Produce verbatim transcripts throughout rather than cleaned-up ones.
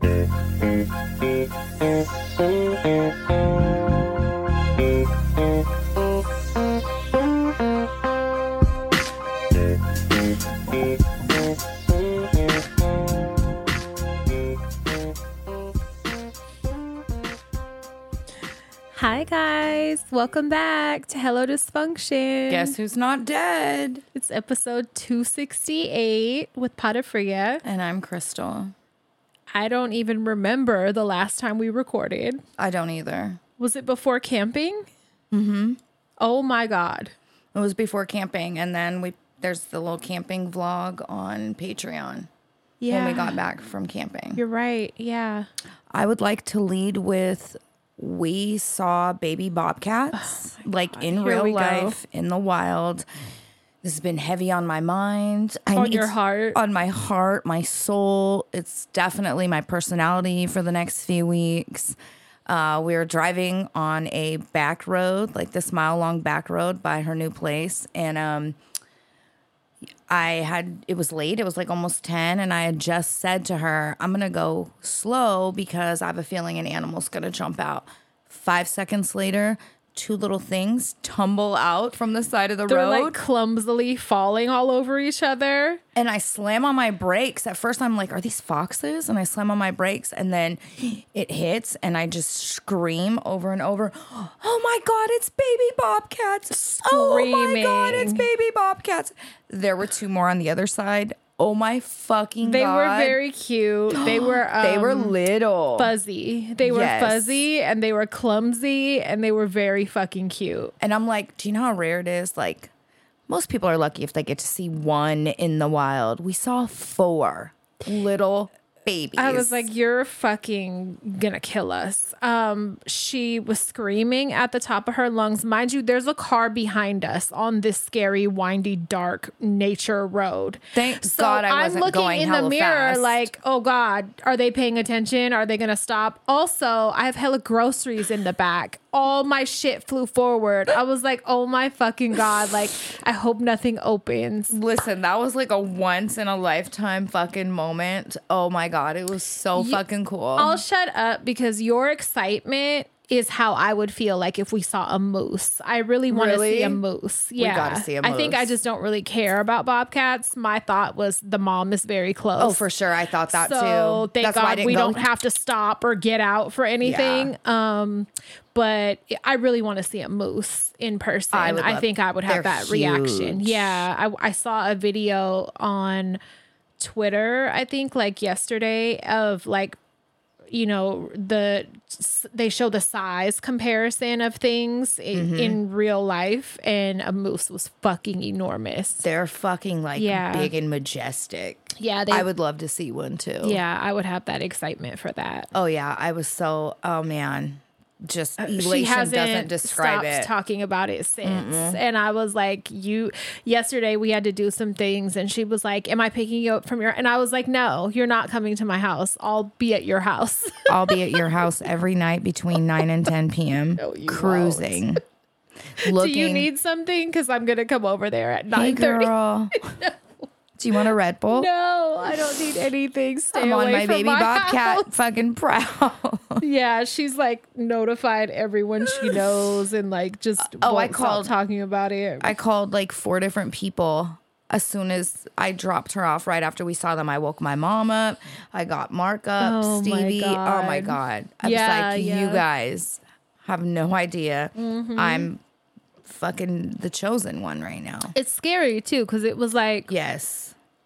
Hi guys, welcome back to Hello Dysfunction. Guess who's not dead? It's episode two sixty-eight with Pata Fria. And I'm Crystal. I don't even remember the last time we recorded. I don't either. Was it before camping? Mm-hmm. Oh my God. It was before camping, and then we there's the little camping vlog on Patreon. Yeah. When we got back from camping. You're right. Yeah. I would like to lead with we saw baby bobcats oh like God. in Here real we life go. in the wild. This has been heavy on my mind. I On mean, your it's heart. On my heart, my soul. It's definitely my personality for the next few weeks. Uh, we were driving on a back road, like this mile long back road by her new place. And um, I had, it was late. It was like almost ten. And I had just said to her, I'm going to go slow because I have a feeling an animal's going to jump out. Five seconds later, two little things tumble out from the side of the They're road. like clumsily falling all over each other. And I slam on my brakes. At first, I'm like, are these foxes? And I slam on my brakes, and then it hits, and I just scream over and over, oh my God, it's baby bobcats. Screaming. Oh my God, it's baby bobcats. There were two more on the other side. Oh my fucking They God. were very cute. They were um, they were little. fuzzy. They were Yes. fuzzy and they were clumsy and they were very fucking cute. And I'm like, do you know how rare it is? Like, most people are lucky if they get to see one in the wild. We saw four little babies. I was like, you're fucking gonna kill us. Um, she was screaming at the top of her lungs. Mind you, there's a car behind us on this scary, windy, dark nature road. Thank So God I I'm wasn't looking going in the hella mirror fast. like, oh God, are they paying attention? Are they gonna stop? Also, I have hella groceries in the back. All my shit flew forward. I was like, oh my fucking God. Like, I hope nothing opens. Listen, that was like a once in a lifetime fucking moment. Oh my God, it was so You- fucking cool. I'll shut up because your excitement is how I would feel like if we saw a moose. I really want to Really? see a moose. Yeah. gotta see a I think I moose. just don't really care about bobcats. My thought was the mom is very close. Oh, for sure. I thought that so too. thank That's why I God didn't we go. don't have to stop or get out for anything. Um, but I really want to see a moose in person. I I, would love- think I would have they're that reaction. huge. Yeah. I, I saw a video on Twitter, I think like yesterday, of like, you know, the they show the size comparison of things in, Mm-hmm. in real life, and a moose was fucking enormous. They're fucking like Yeah. big and majestic. Yeah, they, I would love to see one too. yeah, I would have that excitement for that. Oh yeah, I was so. Oh man, just elation Uh, she hasn't doesn't describe stopped it. talking about it since. And I was like, you, yesterday we had to do some things, and she was like, am I picking you up from your, and I was like, no, you're not coming to my house. I'll be at your house. I'll be at your house every night between nine and ten p.m. No, you cruising. Do Looking. you need something? Because I'm going to come over there at Hey nine thirty. girl. Do you want a Red Bull? No, I don't need anything. Stay I'm away on my from baby my bobcat house. fucking proud. Yeah, she's like notified everyone she knows and like just Oh, I won't stop called- talking about it. I called like four different people as soon as I dropped her off. Right after we saw them, I woke my mom up. I got Mark up, Oh, my Stevie. Oh my God. God. I Yeah, was like, yeah. you guys have no idea. Mm-hmm. I'm fucking the chosen one right now. It's scary too because it was like Yes.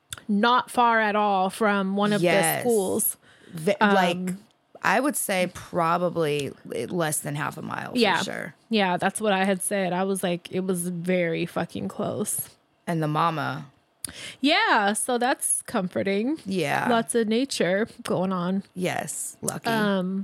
not far at all from one of Yes. the schools. V- Um, like, I would say probably less than half a mile for Yeah. sure. Yeah, that's what I had said. I was like, it was very fucking close. And the mama, Yeah, so that's comforting. yeah. Lots of nature going on. yes. Lucky. Um,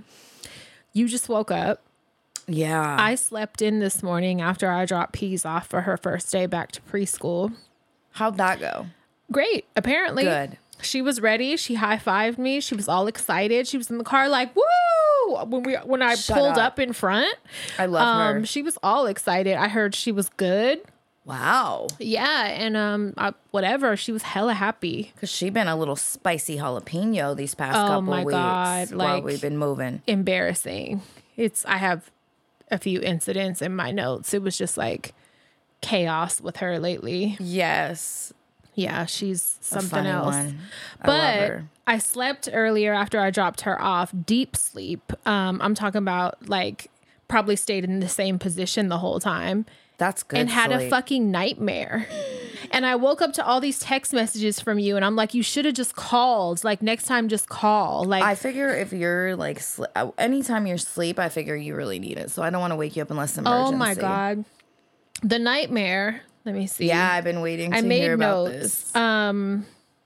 you just woke up. yeah. I slept in this morning after I dropped Peas off for her first day back to preschool. How'd that go? Great. Apparently. Good. She was ready. She high-fived me. She was all excited. She was in the car like, woo! When we when I Shut pulled up. up in front. I love Um, her. she was all excited. I heard she was good. Wow. Yeah, and um, I, whatever. She was hella happy. Because she been a little spicy jalapeno these past Oh couple my weeks God, while like- we've been moving. Embarrassing. It's. I have a few incidents in my notes. It was just like chaos with her lately. Yes. Yeah, she's A something funny else. one. I But love her. I slept earlier after I dropped her off. Deep sleep. Um, I'm talking about like probably stayed in the same position the whole time. That's good. And had a sleep. fucking nightmare. And I woke up to all these text messages from you, and I'm like, you should have just called. Like, next time, just call. Like, I figure if you're like, sl- uh, anytime you're asleep, I figure you really need it. So I don't want to wake you up unless emergency. oh my God. The nightmare. Let me see. Yeah, I've been waiting to I made hear about notes. this. Um,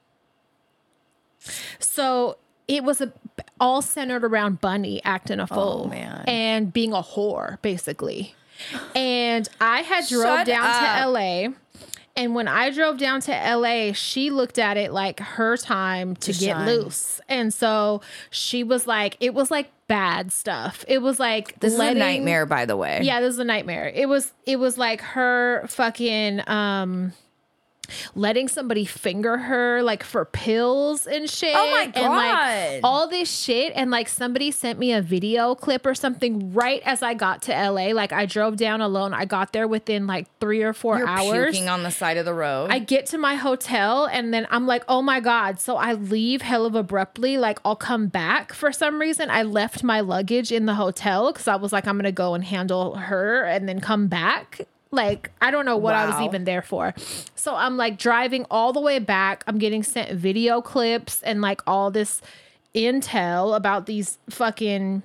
so it was a, all centered around Bunny acting a fool Oh, man. and being a whore, basically. And I had drove Shut down up. to L A. And when I drove down to L A, she looked at it like her time to, To get shine. loose. And so she was like, it was like bad stuff. It was like This letting, is a nightmare, by the way. Yeah, this is a nightmare. It was it was like her fucking um letting somebody finger her like for pills and shit. Oh my And like God. all this shit. And like somebody sent me a video clip or something right as I got to L A. Like I drove down alone. I got there within like three or four You're hours. puking on the side of the road. I get to my hotel and then I'm like, oh my God. So I leave hell of abruptly. Like I'll come back for some reason. I left my luggage in the hotel because I was like, I'm going to go and handle her and then come back. Like, I don't know what I was Wow. even there for. So I'm like driving all the way back. I'm getting sent video clips and like all this intel about these fucking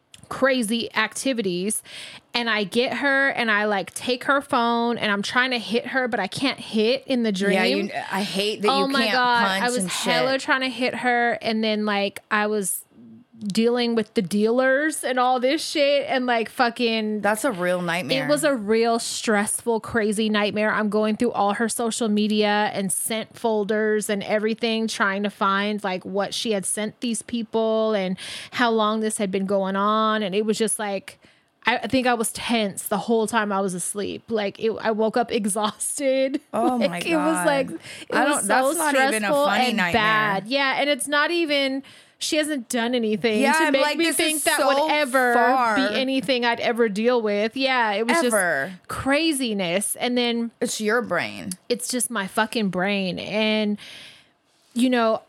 crazy activities. And I get her and I like take her phone and I'm trying to hit her, but I can't hit in the dream. yeah, you, I hate that oh you my can't God. punch I was and hella shit. trying to hit her. And then like I was dealing with the dealers and all this shit and like fucking That's a real nightmare. it was a real stressful, crazy nightmare. I'm going through all her social media and sent folders and everything, trying to find like what she had sent these people and how long this had been going on. And it was just like, I I think I was tense the whole time I was asleep. Like it, I woke up exhausted. Oh like, my It was God. like it I was don't- so that's not stressful even a funny and nightmare. bad. Yeah, and it's not even. She hasn't done anything Yeah, to I'm make like, me this think is that so would ever far. be anything I'd ever deal with. Yeah, it was Ever. just craziness. And then It's your brain. it's just my fucking brain. And, you know,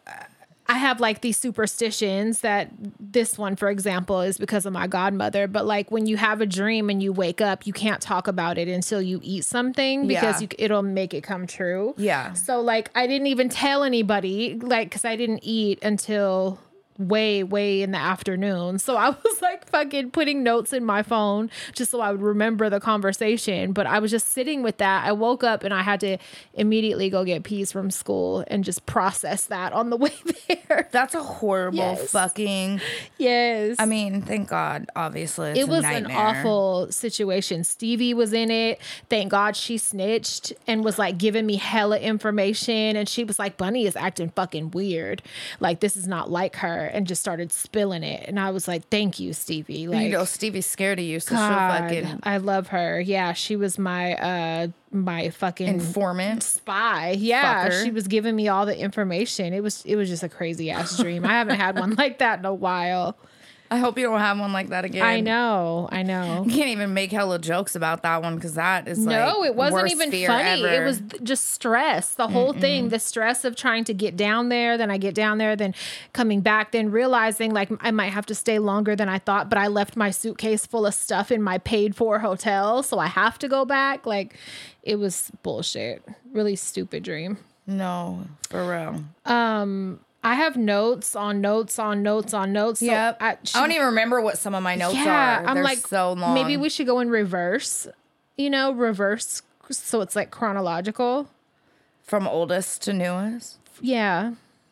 I have like these superstitions that this one, for example, is because of my godmother. But like when you have a dream and you wake up, you can't talk about it until you eat something because Yeah. you, it'll make it come true. Yeah. So like I didn't even tell anybody, like, because I didn't eat until way, way in the afternoon. So I was like fucking putting notes in my phone just so I would remember the conversation. But I was just sitting with that. I woke up and I had to immediately go get peas from school and just process that on the way there. That's a horrible Yes. fucking. Yes. I mean, thank God. Obviously, it's it a was an nightmare. awful situation. Stevie was in it. Thank God she snitched and was like giving me hella information. And she was like, Bunny is acting fucking weird. Like, this is not like her. And just started spilling it. And I was like, thank you, Stevie. Like, You know, Stevie's scared of you, so God, she'll fucking I love her. Yeah, she was my uh my fucking informant. spy. Yeah, Fucker. she was giving me all the information. It was it was just a crazy ass dream. I haven't had one like that in a while. I hope you don't have one like that again. I know, I know. You can't even make hella jokes about that one because that is like No, it wasn't worst even fear funny. ever. It was th- just stress. The whole thing, the stress of trying to get down there. Then I get down there, then coming back, then realizing like I might have to stay longer than I thought, but I left my suitcase full of stuff in my paid for hotel, so I have to go back. Like it was bullshit. Really stupid dream. no, for real. Um, I have notes on notes on notes on notes. So Yep. I, I don't even remember what some of my notes yeah, are. I'm They're like, so long. maybe we should go in reverse. You know, reverse, so it's like chronological. from oldest to newest. Yeah.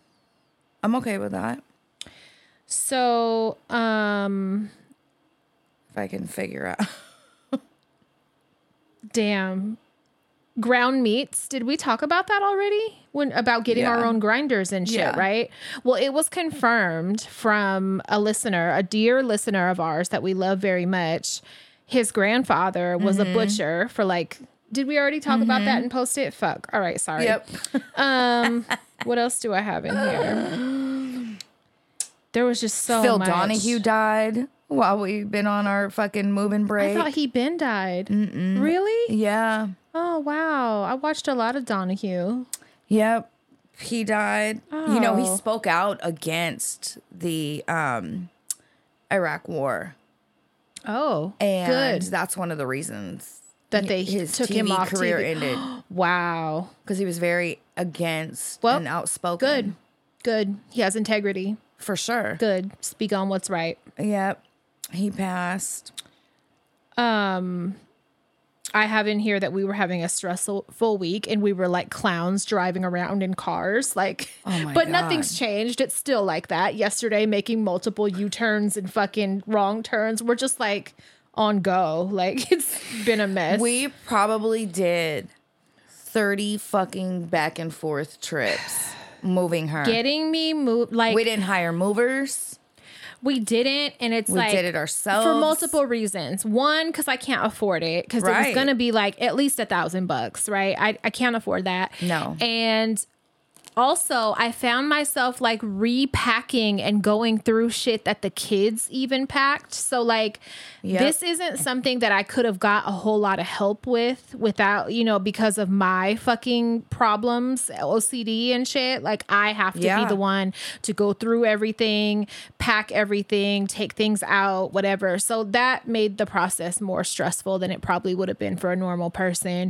I'm okay with that So, um, if I can figure out. damn. Ground meats. Did we talk about that already? When about getting Yeah. our own grinders and shit, Yeah. right? Well, it was confirmed from a listener, a dear listener of ours that we love very much. His grandfather was Mm-hmm. a butcher for like Did we already talk mm-hmm. about that and post it? Fuck. All right. Sorry. Yep. um, what else do I have in here? There was just so Phil much. Donahue died while we've been on our fucking moving break. I thought he been died. Mm-mm. Really? Yeah. Oh, wow. I watched a lot of Donahue. Yep. He died. Oh. You know, he spoke out against the um, Iraq war. Oh, and good. That's one of the reasons that they his took T V him off career T V. ended. Wow. Because he was very against well, and outspoken. Good. Good. He has integrity. For sure. Good. Speak on what's right. Yep. He passed. Um, I have in here that we were having a stressful week and we were like clowns driving around in cars. Like, oh my but God. Nothing's changed. It's still like that. Yesterday, making multiple U-turns and fucking wrong turns. We're just like on go. Like, it's been a mess. We probably did thirty fucking back and forth trips moving her. Getting me moved. Like, we didn't hire movers. We didn't, and it's we like... We did it ourselves. For multiple reasons. One, because I can't afford it, because right. it was going to be like at least a thousand bucks, right? I, I can't afford that. No. And also, I found myself like repacking and going through shit that the kids even packed. So like, yep. This isn't something that I could have got a whole lot of help with without, you know, because of my fucking problems, O C D and shit. Like, I have to yeah. be the one to go through everything, pack everything, take things out, whatever. So that made the process more stressful than it probably would have been for a normal person.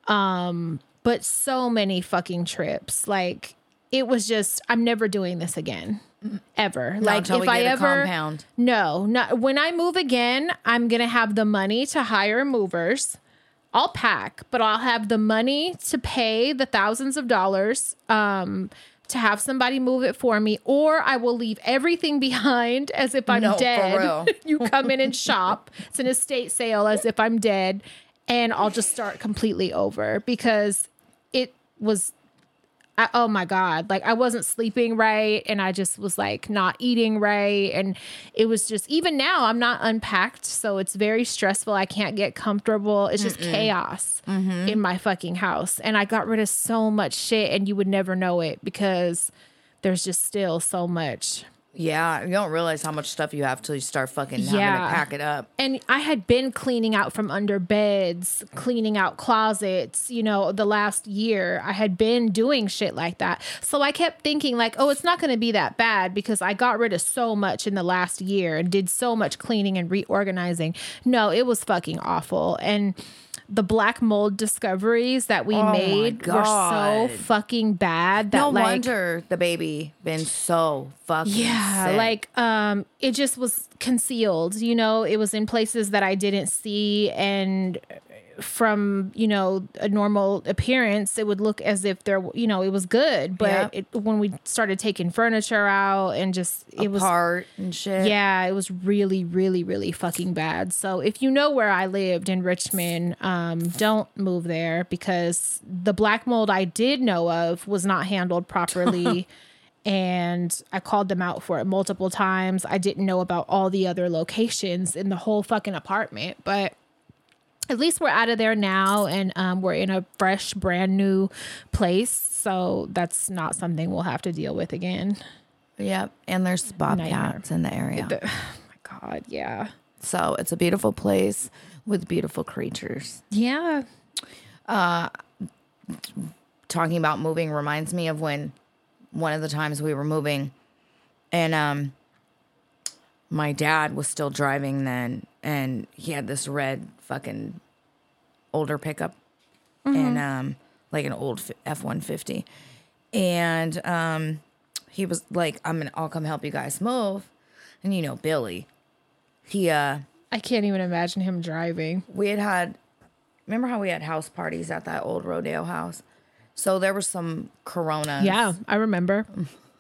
Um, But so many fucking trips. Like, it was just, I'm never doing this again. Ever. Not like, until if we I get a ever. Compound. No, not when I move again, I'm going to have the money to hire movers. I'll pack, but I'll have the money to pay the thousands of dollars um, to have somebody move it for me, or I will leave everything behind as if I'm no, dead. For real. You come in and shop. It's an estate sale as if I'm dead. And I'll just start completely over because it was, I, oh my God, like I wasn't sleeping right. And I just was like not eating right. And it was just, even now I'm not unpacked. So it's very stressful. I can't get comfortable. It's just Mm-mm. chaos mm-hmm. in my fucking house. And I got rid of so much shit and you would never know it because there's just still so much. Yeah, you don't realize how much stuff you have till you start fucking having yeah. to pack it up. And I had been cleaning out from under beds, cleaning out closets, you know, the last year. I had been doing shit like that. So I kept thinking like, oh, it's not going to be that bad because I got rid of so much in the last year and did so much cleaning and reorganizing. No, it was fucking awful. And the black mold discoveries that we oh made were so fucking bad that no like, wonder the baby been so fucking yeah sick. Like um it just was concealed, you know, it was in places that I didn't see, and from, you know, a normal appearance it would look as if there, you know, it was good, but yeah. it, when we started taking furniture out and just it apart was apart and shit, yeah, it was really really really fucking bad. So if you know where I lived in Richmond, um don't move there because the black mold I did know of was not handled properly. And I called them out for it multiple times. I didn't know about all the other locations in the whole fucking apartment, but at least we're out of there now, and um, we're in a fresh, brand new place. So that's not something we'll have to deal with again. Yep. And there's bobcats in the area. The, oh my God, yeah. So it's a beautiful place with beautiful creatures. Yeah. Uh, talking about moving reminds me of when one of the times we were moving, and um, my dad was still driving then, and he had this red fucking older pickup mm-hmm. and um, like an old F one fifty, and um, he was like, "I'm gonna, I'll come help you guys move," and you know Billy, he uh, I can't even imagine him driving. We had had, remember how we had house parties at that old Rodeo house? So there were some Coronas. Yeah, I remember.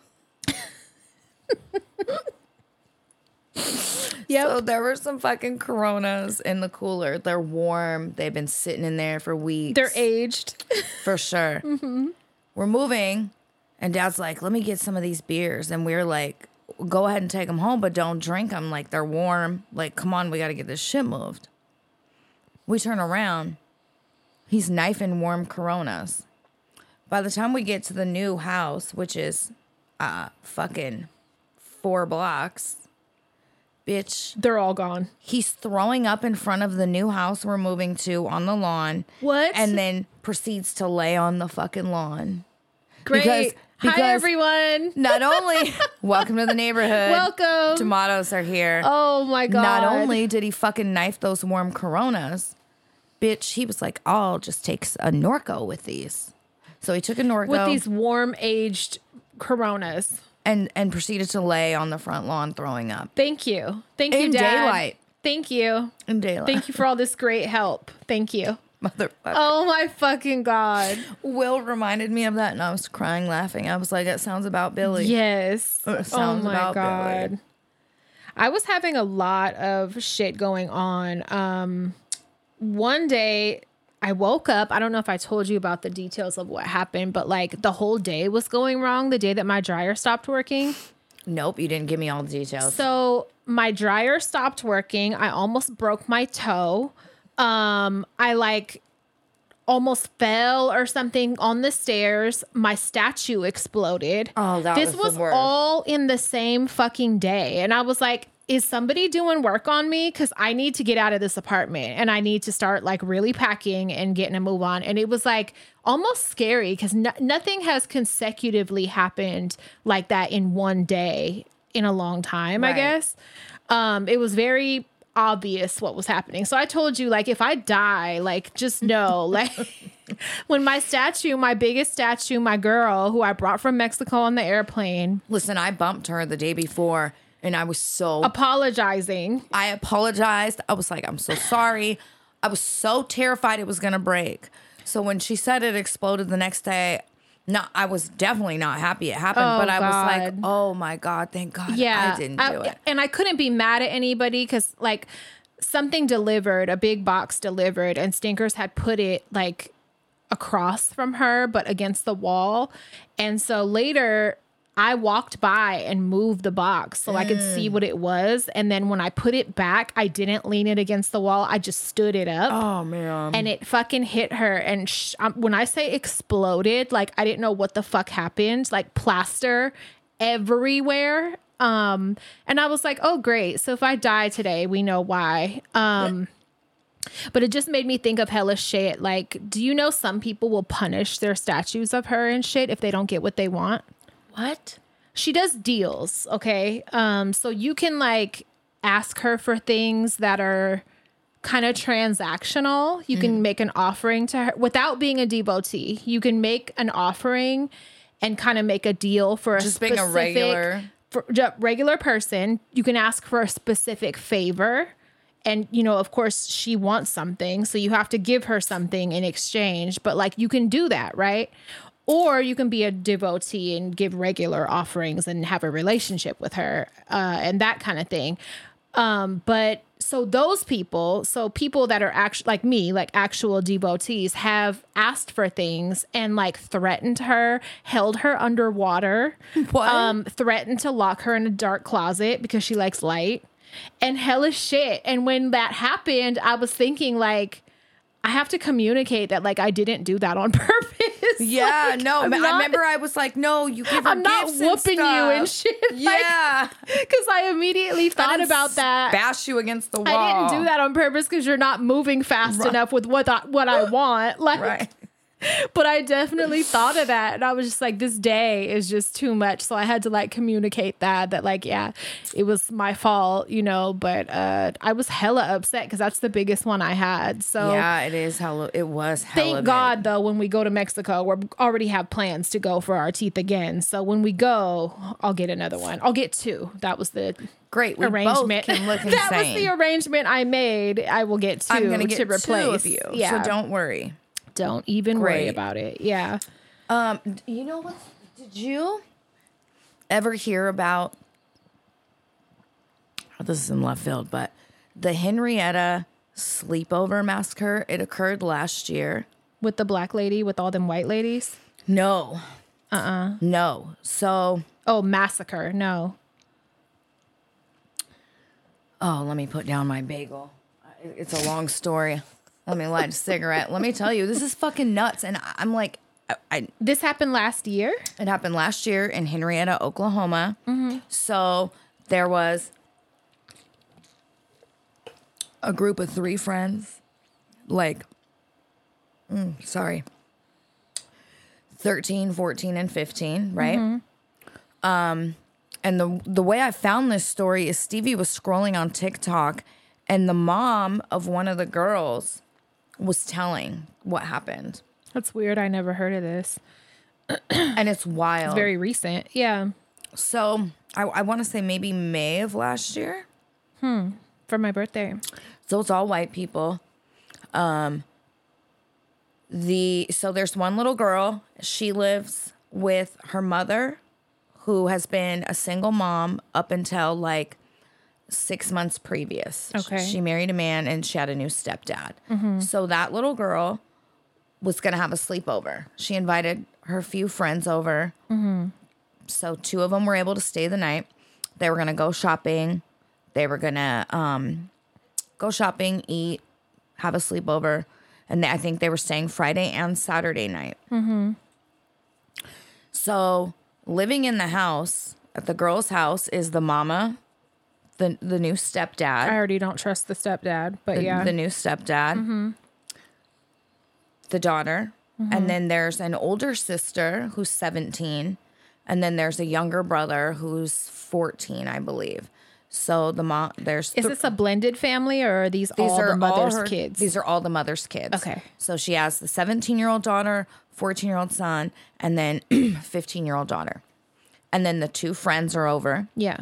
Yep. So there were some fucking Coronas in the cooler. They're warm. They've been sitting in there for weeks. They're aged. For sure. Mm-hmm. We're moving, and Dad's like, let me get some of these beers. And we're like, go ahead and take them home, but don't drink them. Like, they're warm. Like, come on, we got to get this shit moved. We turn around. He's knifing warm Coronas. By the time we get to the new house, which is uh fucking four blocks, bitch, They're all gone. he's throwing up in front of the new house we're moving to on the lawn. What? And then proceeds to lay on the fucking lawn. Great. Because- Hi, because- everyone. Not only, welcome to the neighborhood. Welcome. Tomatoes are here. Oh, my God. Not only did he fucking knife those warm Coronas, bitch, he was like, I'll just take a Norco with these. So he took a Norco With these warm aged Coronas. and, and proceeded to lay on the front lawn throwing up. Thank you. Thank you, In Dad. daylight. Thank you. In daylight. Thank you for all this great help. Thank you. Motherfucker. Oh, my fucking God. Will reminded me of that and I was crying laughing. I was like, that sounds about Billy. Yes. It sounds oh, my about God. Billy. I was having a lot of shit going on. Um, one day I woke up. I don't know if I told you about the details of what happened, but like the whole day was going wrong the day that my dryer stopped working. Nope, you didn't give me all the details. So my dryer stopped working. I almost broke my toe. Um, I like almost fell or something on the stairs. My statue exploded. Oh, that this was the was worst. all in the same fucking day. And I was like, is somebody doing work on me? Because I need to get out of this apartment and I need to start like really packing and getting a move on. And it was like almost scary because no- nothing has consecutively happened like that in one day in a long time, I Right. guess. Um, it was very obvious what was happening. So I told you, like, if I die, like, just know, like, when my statue, my biggest statue, my girl, who I brought from Mexico on the airplane, Listen, I bumped her the day before and I was so apologizing. I apologized. I was like, I'm so sorry. I was so terrified it was going to break. So when she said it exploded the next day, no, I was definitely not happy it happened, Oh, but I was like, God. oh my God, thank God Yeah. I didn't do it. And I couldn't be mad at anybody because, like, something delivered, a big box delivered, and Stinkers had put it, like, across from her, but against the wall. And so later, I walked by and moved the box so I could see what it was. And then when I put it back, I didn't lean it against the wall. I just stood it up. Oh man. And it fucking hit her. And sh- um, when I say exploded, like I didn't know what the fuck happened. Like plaster everywhere. Um, and I was like, oh, great. So if I die today, we know why. Um, but it just made me think of hella shit. Like, do you know some people will punish their statues of her and shit if they don't get what they want? What? She does deals, okay? Um, so you can like ask her for things that are kind of transactional. You can make an offering to her without being a devotee. You can make an offering and kind of make a deal for a Just being a specific, regular- for, ju- regular person. You can ask for a specific favor. And, you know, of course, she wants something. So you have to give her something in exchange. But like you can do that, right? Or you can be a devotee and give regular offerings and have a relationship with her uh, and that kind of thing. Um, but so those people, so people that are actually like me, like actual devotees, have asked for things and like threatened her, held her underwater, What? um, threatened to lock her in a dark closet because she likes light and hella shit. And when that happened, I was thinking like, I have to communicate that like I didn't do that on purpose. Yeah, Like, no. I'm I not- remember I was like, no, you give her I'm not gifts whooping and you and stuff. shit. Like, Yeah. because I immediately thought didn't about that. Bash you against the wall. I didn't do that on purpose because you're not moving fast Right. enough with what I, what I want. Like, Right. but I definitely thought of that, and I was just like, this day is just too much. So I had to like communicate that that like, yeah, it was my fault, you know. But uh, I was hella upset because that's the biggest one I had. So Yeah, it is hella. It was hella. thank big. God, though, when we go to Mexico, we already have plans to go for our teeth again. So when we go, I'll get another one. I'll get two. That was the Great. We arrangement. both can look That was insane. the arrangement I made. I will get two I'm gonna get to replace two of you. Yeah, So don't worry. don't even worry Great. about it. Yeah. Um, d- you know what? Did you ever hear about? Oh, this is in left field, but the Henrietta sleepover massacre. It occurred last year. With the black lady with all them white ladies. No. Uh uh No. So, Oh, massacre. No. oh, let me put down my bagel. It's a long story. Let me light a cigarette. Let me tell you, this is fucking nuts. And I- I'm like, I, I This happened last year? it happened last year in Henrietta, Oklahoma. Mm-hmm. So there was a group of three friends, like, mm, sorry, thirteen, fourteen, and fifteen, right? Mm-hmm. Um, and the the way I found this story is Stevie was scrolling on TikTok, and the mom of one of the girls was telling what happened. That's weird. I never heard of this. And it's wild. It's very recent. Yeah. So I, I want to say maybe May of last year. For my birthday. So it's all white people. Um, the so there's one little girl. She lives with her mother, who has been a single mom up until like six months previous. Okay. She married a man and she had a new stepdad. So that little girl was going to have a sleepover. She invited her few friends over. So two of them were able to stay the night. They were going to go shopping. They were going to um, go shopping, eat, have a sleepover. And they, I think they were staying Friday and Saturday night. Mm-hmm. So living in the house, at the girl's house, is the mama, the the new stepdad. I already don't trust the stepdad, but the, yeah. the new stepdad, mm-hmm. the daughter, mm-hmm. and then there's an older sister who's seventeen, and then there's a younger brother who's fourteen, I believe. So the mom, there's Is th- this a blended family or are these, these all are the mother's all her, kids? These are all the mother's kids. Okay. So she has the seventeen-year-old daughter, fourteen-year-old son, and then fifteen-year-old daughter, and then the two friends are over. Yeah.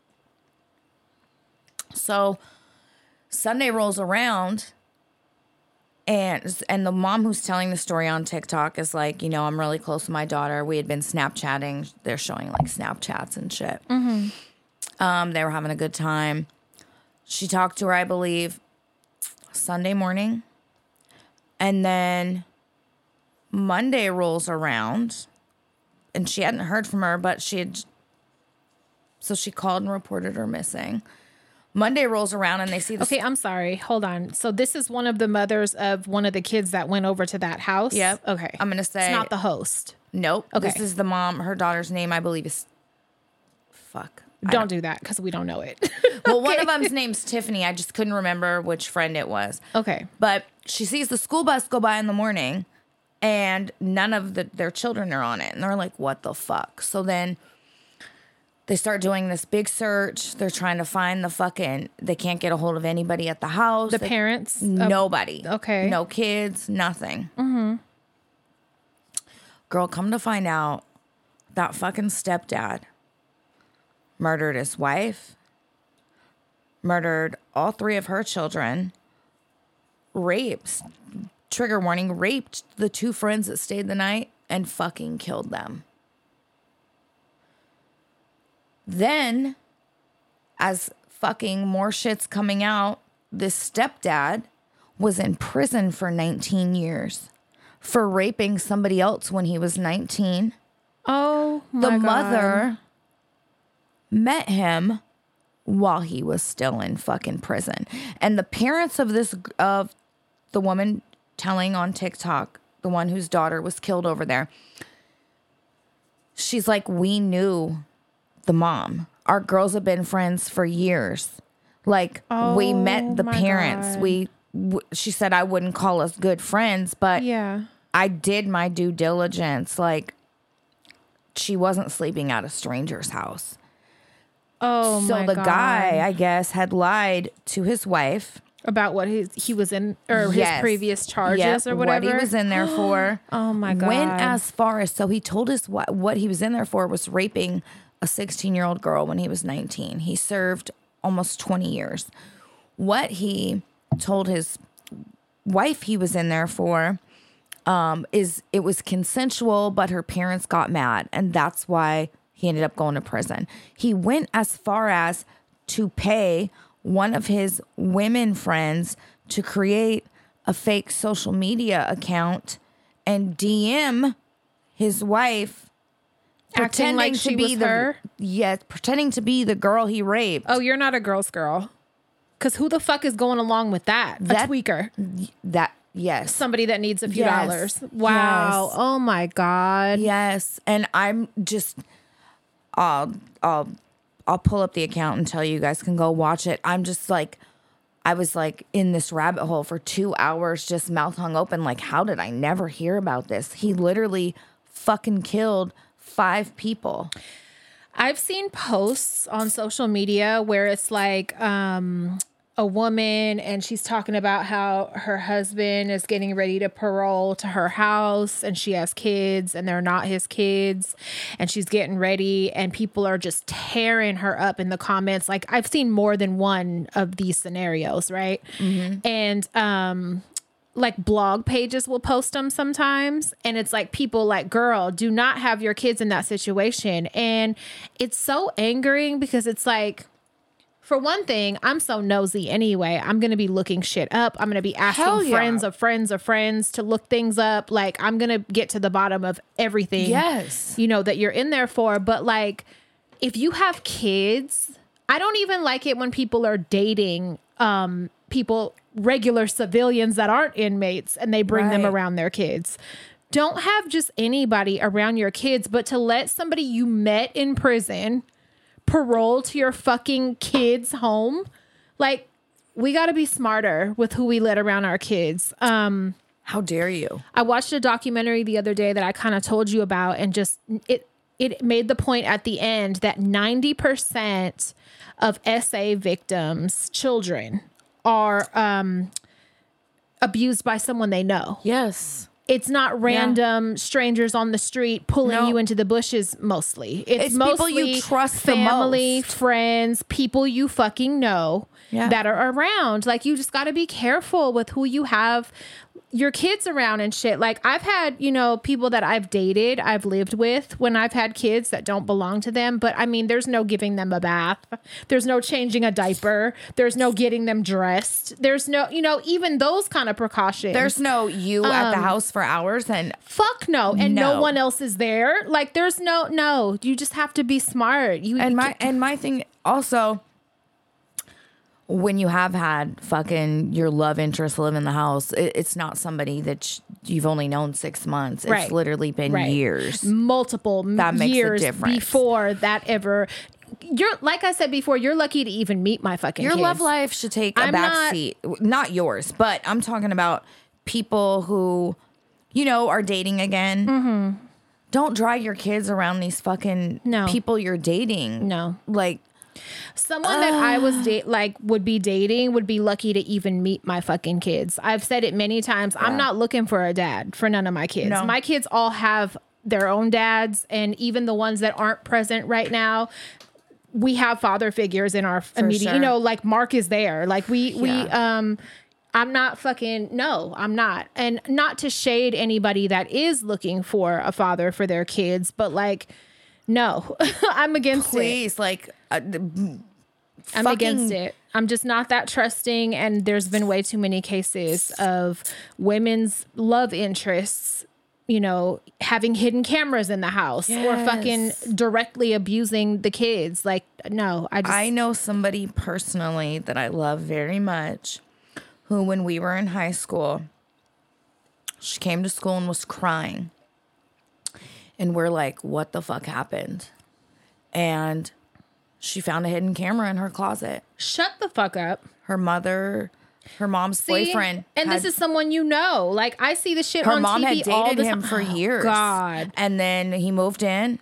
So Sunday rolls around, and and the mom who's telling the story on TikTok is like, you know, I'm really close to my daughter. We had been Snapchatting. They're showing like Snapchats and shit. Mm-hmm. Um, they were having a good time. She talked to her, I believe, Sunday morning, and then Monday rolls around, and she hadn't heard from her, but she had. So she called and reported her missing. Monday rolls around and they see this. Okay, I'm sorry. Hold on. So this is one of the mothers of one of the kids that went over to that house? Yep. Okay. I'm going to say. It's not the host. Nope. Okay. This is the mom. Her daughter's name, I believe, is. Fuck. I Don't do that because we don't know it. Well, one of them's name's Tiffany. I just couldn't remember which friend it was. Okay. But she sees the school bus go by in the morning and none of the, their children are on it. And they're like, what the fuck? So then they start doing this big search. They're trying to find the fucking, they can't get a hold of anybody at the house. The They- parents? of- Nobody. Okay. No kids, nothing. Mm-hmm. Girl, come to find out, that fucking stepdad murdered his wife, murdered all three of her children, raped, trigger warning, raped the two friends that stayed the night, and fucking killed them. Then, as fucking more shit's coming out, this stepdad was in prison for nineteen years for raping somebody else when he was nineteen. Oh, my The God. mother met him while he was still in fucking prison. And the parents of this, of the woman telling on TikTok, the one whose daughter was killed over there, she's like, we knew the mom. Our girls have been friends for years. Like, we Oh, met the my parents. God. We, w- she said, I wouldn't call us good friends, but Yeah. I did my due diligence. Like, she wasn't sleeping at a stranger's house. Oh, So my the God. guy, I guess, had lied to his wife. About what his, he was in, or Yes. his previous charges Yep, or whatever. What he was in there for. Oh, my God. Went as far as, so he told us what, what he was in there for was raping a sixteen-year-old girl when he was nineteen. He served almost twenty years. What he told his wife he was in there for um, is it was consensual, but her parents got mad, and that's why he ended up going to prison. He went as far as to pay one of his women friends to create a fake social media account and D M his wife, Acting like she to be was the her? yes, pretending to be the girl he raped. Oh, you're not a girl's girl. Because who the fuck is going along with that? That- a tweaker. That, yes. Somebody that needs a few Yes. dollars. Wow. Yes. Oh my God. Yes. And I'm just, I'll, I'll, I'll pull up the account and tell you, you guys can go watch it. I'm just like, I was like in this rabbit hole for two hours, just mouth hung open. Like, how did I never hear about this? He literally fucking killed five people. I've seen posts on social media where it's like um, a woman and she's talking about how her husband is getting ready to parole to her house and she has kids and they're not his kids and she's getting ready and people are just tearing her up in the comments. Like I've seen more than one of these scenarios, right? Mm-hmm. And um like blog pages will post them sometimes. And it's like people like, girl, do not have your kids in that situation. And it's so angering because it's like, for one thing, I'm so nosy anyway. I'm going to be looking shit up. I'm going to be asking yeah. friends of friends of friends to look things up. Like I'm going to get to the bottom of everything, Yes. you know, that you're in there for. But like, if you have kids, I don't even like it when people are dating um, people, regular civilians that aren't inmates, and they bring them Right. around their kids. Don't have just anybody around your kids, but to let somebody you met in prison parole to your fucking kids' home. Like, we got to be smarter with who we let around our kids. Um, How dare you? I watched a documentary the other day that I kind of told you about, and just it it made the point at the end that ninety percent of S A victims, children, are um, abused by someone they know. Yes. It's not random strangers on the street pulling No. you into the bushes mostly. It's, It's mostly people you trust the family, most. friends, people you fucking know Yeah. that are around. Like, you just got to be careful with who you have your kids around and shit. Like, I've had, you know, people that I've dated, I've lived with when I've had kids that don't belong to them. But I mean, there's no giving them a bath. There's no changing a diaper. There's no getting them dressed. There's no, you know, even those kind of precautions. There's no you at the house for hours and Fuck no. And no. No. one else is there. Like, there's no, no, you just have to be smart. You and my and my thing also, when you have had fucking your love interest live in the house, it, it's not somebody that sh- you've only known six months. It's Right. literally been Right. years. multiple That makes a years difference. before that ever. You're, like I said before, you're lucky to even meet my fucking Your kids. love life should take a I'm back not- seat. Not yours, but I'm talking about people who, you know, are dating again. Mm-hmm. Don't drag your kids around these fucking No. people you're dating. No. Like, Someone that I was date like would be dating would be lucky to even meet my fucking kids. I've said it many times. I'm not looking for a dad for none of my kids. No. My kids all have their own dads, and even the ones that aren't present right now, we have father figures in our immediate. sure. You know, like Mark is there. Like we we Yeah. um. I'm not fucking, no, I'm not. And not to shade anybody that is looking for a father for their kids, but like, no, I'm against it. please, like, uh, the- I'm fucking- against it. I'm just not that trusting. And there's been way too many cases of women's love interests, you know, having hidden cameras in the house or Yes. fucking directly abusing the kids. Like, no, I just, I know somebody personally that I love very much who, when we were in high school, she came to school and was crying. And we're like, what the fuck happened? And she found a hidden camera in her closet. shut the fuck up. Her mother, her mom's See? boyfriend. And had- this is someone you know. Like, I see the shit her on mom T V had all dated the him time. for Oh, years. God. And then he moved in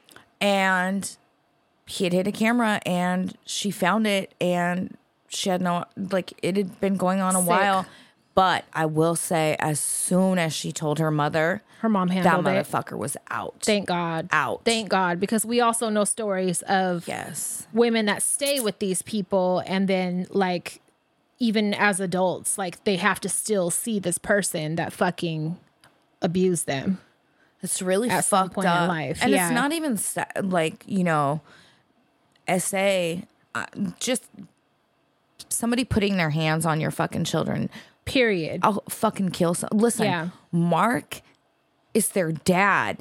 and he had hid a camera and she found it and she had no, like, it had been going on a Sick. while. But I will say, as soon as she told her mother, Her mom that handled it. motherfucker was out. Thank God. Out. Thank God. Because we also know stories of yes. women that stay with these people and then, like, even as adults, like, they have to still see this person that fucking abused them. It's really At some fucked point in up. life, And yeah. it's not even sta- like, you know, S A, uh, just somebody putting their hands on your fucking children. Period. I'll fucking kill some. Listen, Yeah. Mark is their dad.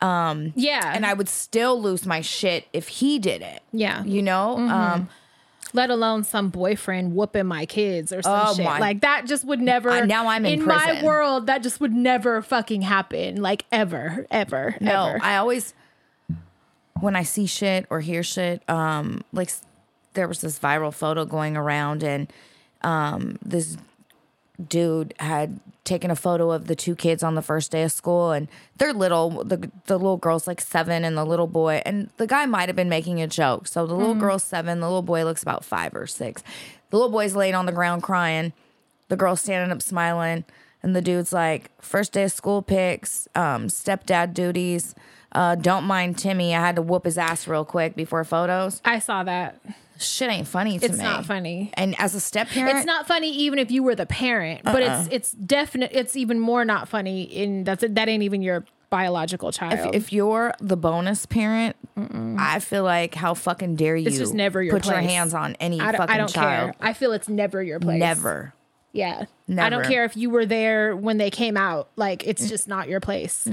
Yeah. And I would still lose my shit if he did it. Yeah. You know? Um, let alone some boyfriend whooping my kids or some Oh, shit. my- Like that just would never. Uh, now I'm in my prison. world. That just would never fucking happen. Like ever, ever, No, ever. I always, when I see shit or hear shit, um, like s- there was this viral photo going around, and um, this dude had taken a photo of the two kids on the first day of school, and they're little. The the little girl's like seven, and the little boy, and the guy might have been making a joke. So the little Mm. girl's seven, the little boy looks about five or six. The little boy's laying on the ground crying. The girl's standing up smiling, and the dude's like, first day of school pics, um, stepdad duties. Uh, don't mind Timmy. I had to whoop his ass real quick before photos. I saw that. Shit ain't funny to It's me. not funny. And as a step parent, It's not funny even if you were the parent, but Uh-uh. it's it's definite. It's even more not funny in that's that ain't even your biological child. if, if you're the bonus parent, I feel like how fucking dare you It's just never your put your place. hands on any I don't, fucking I don't child. care. I feel it's never your place. Never. Yeah. I Never. don't care if you were there when they came out. Like it's just not your place.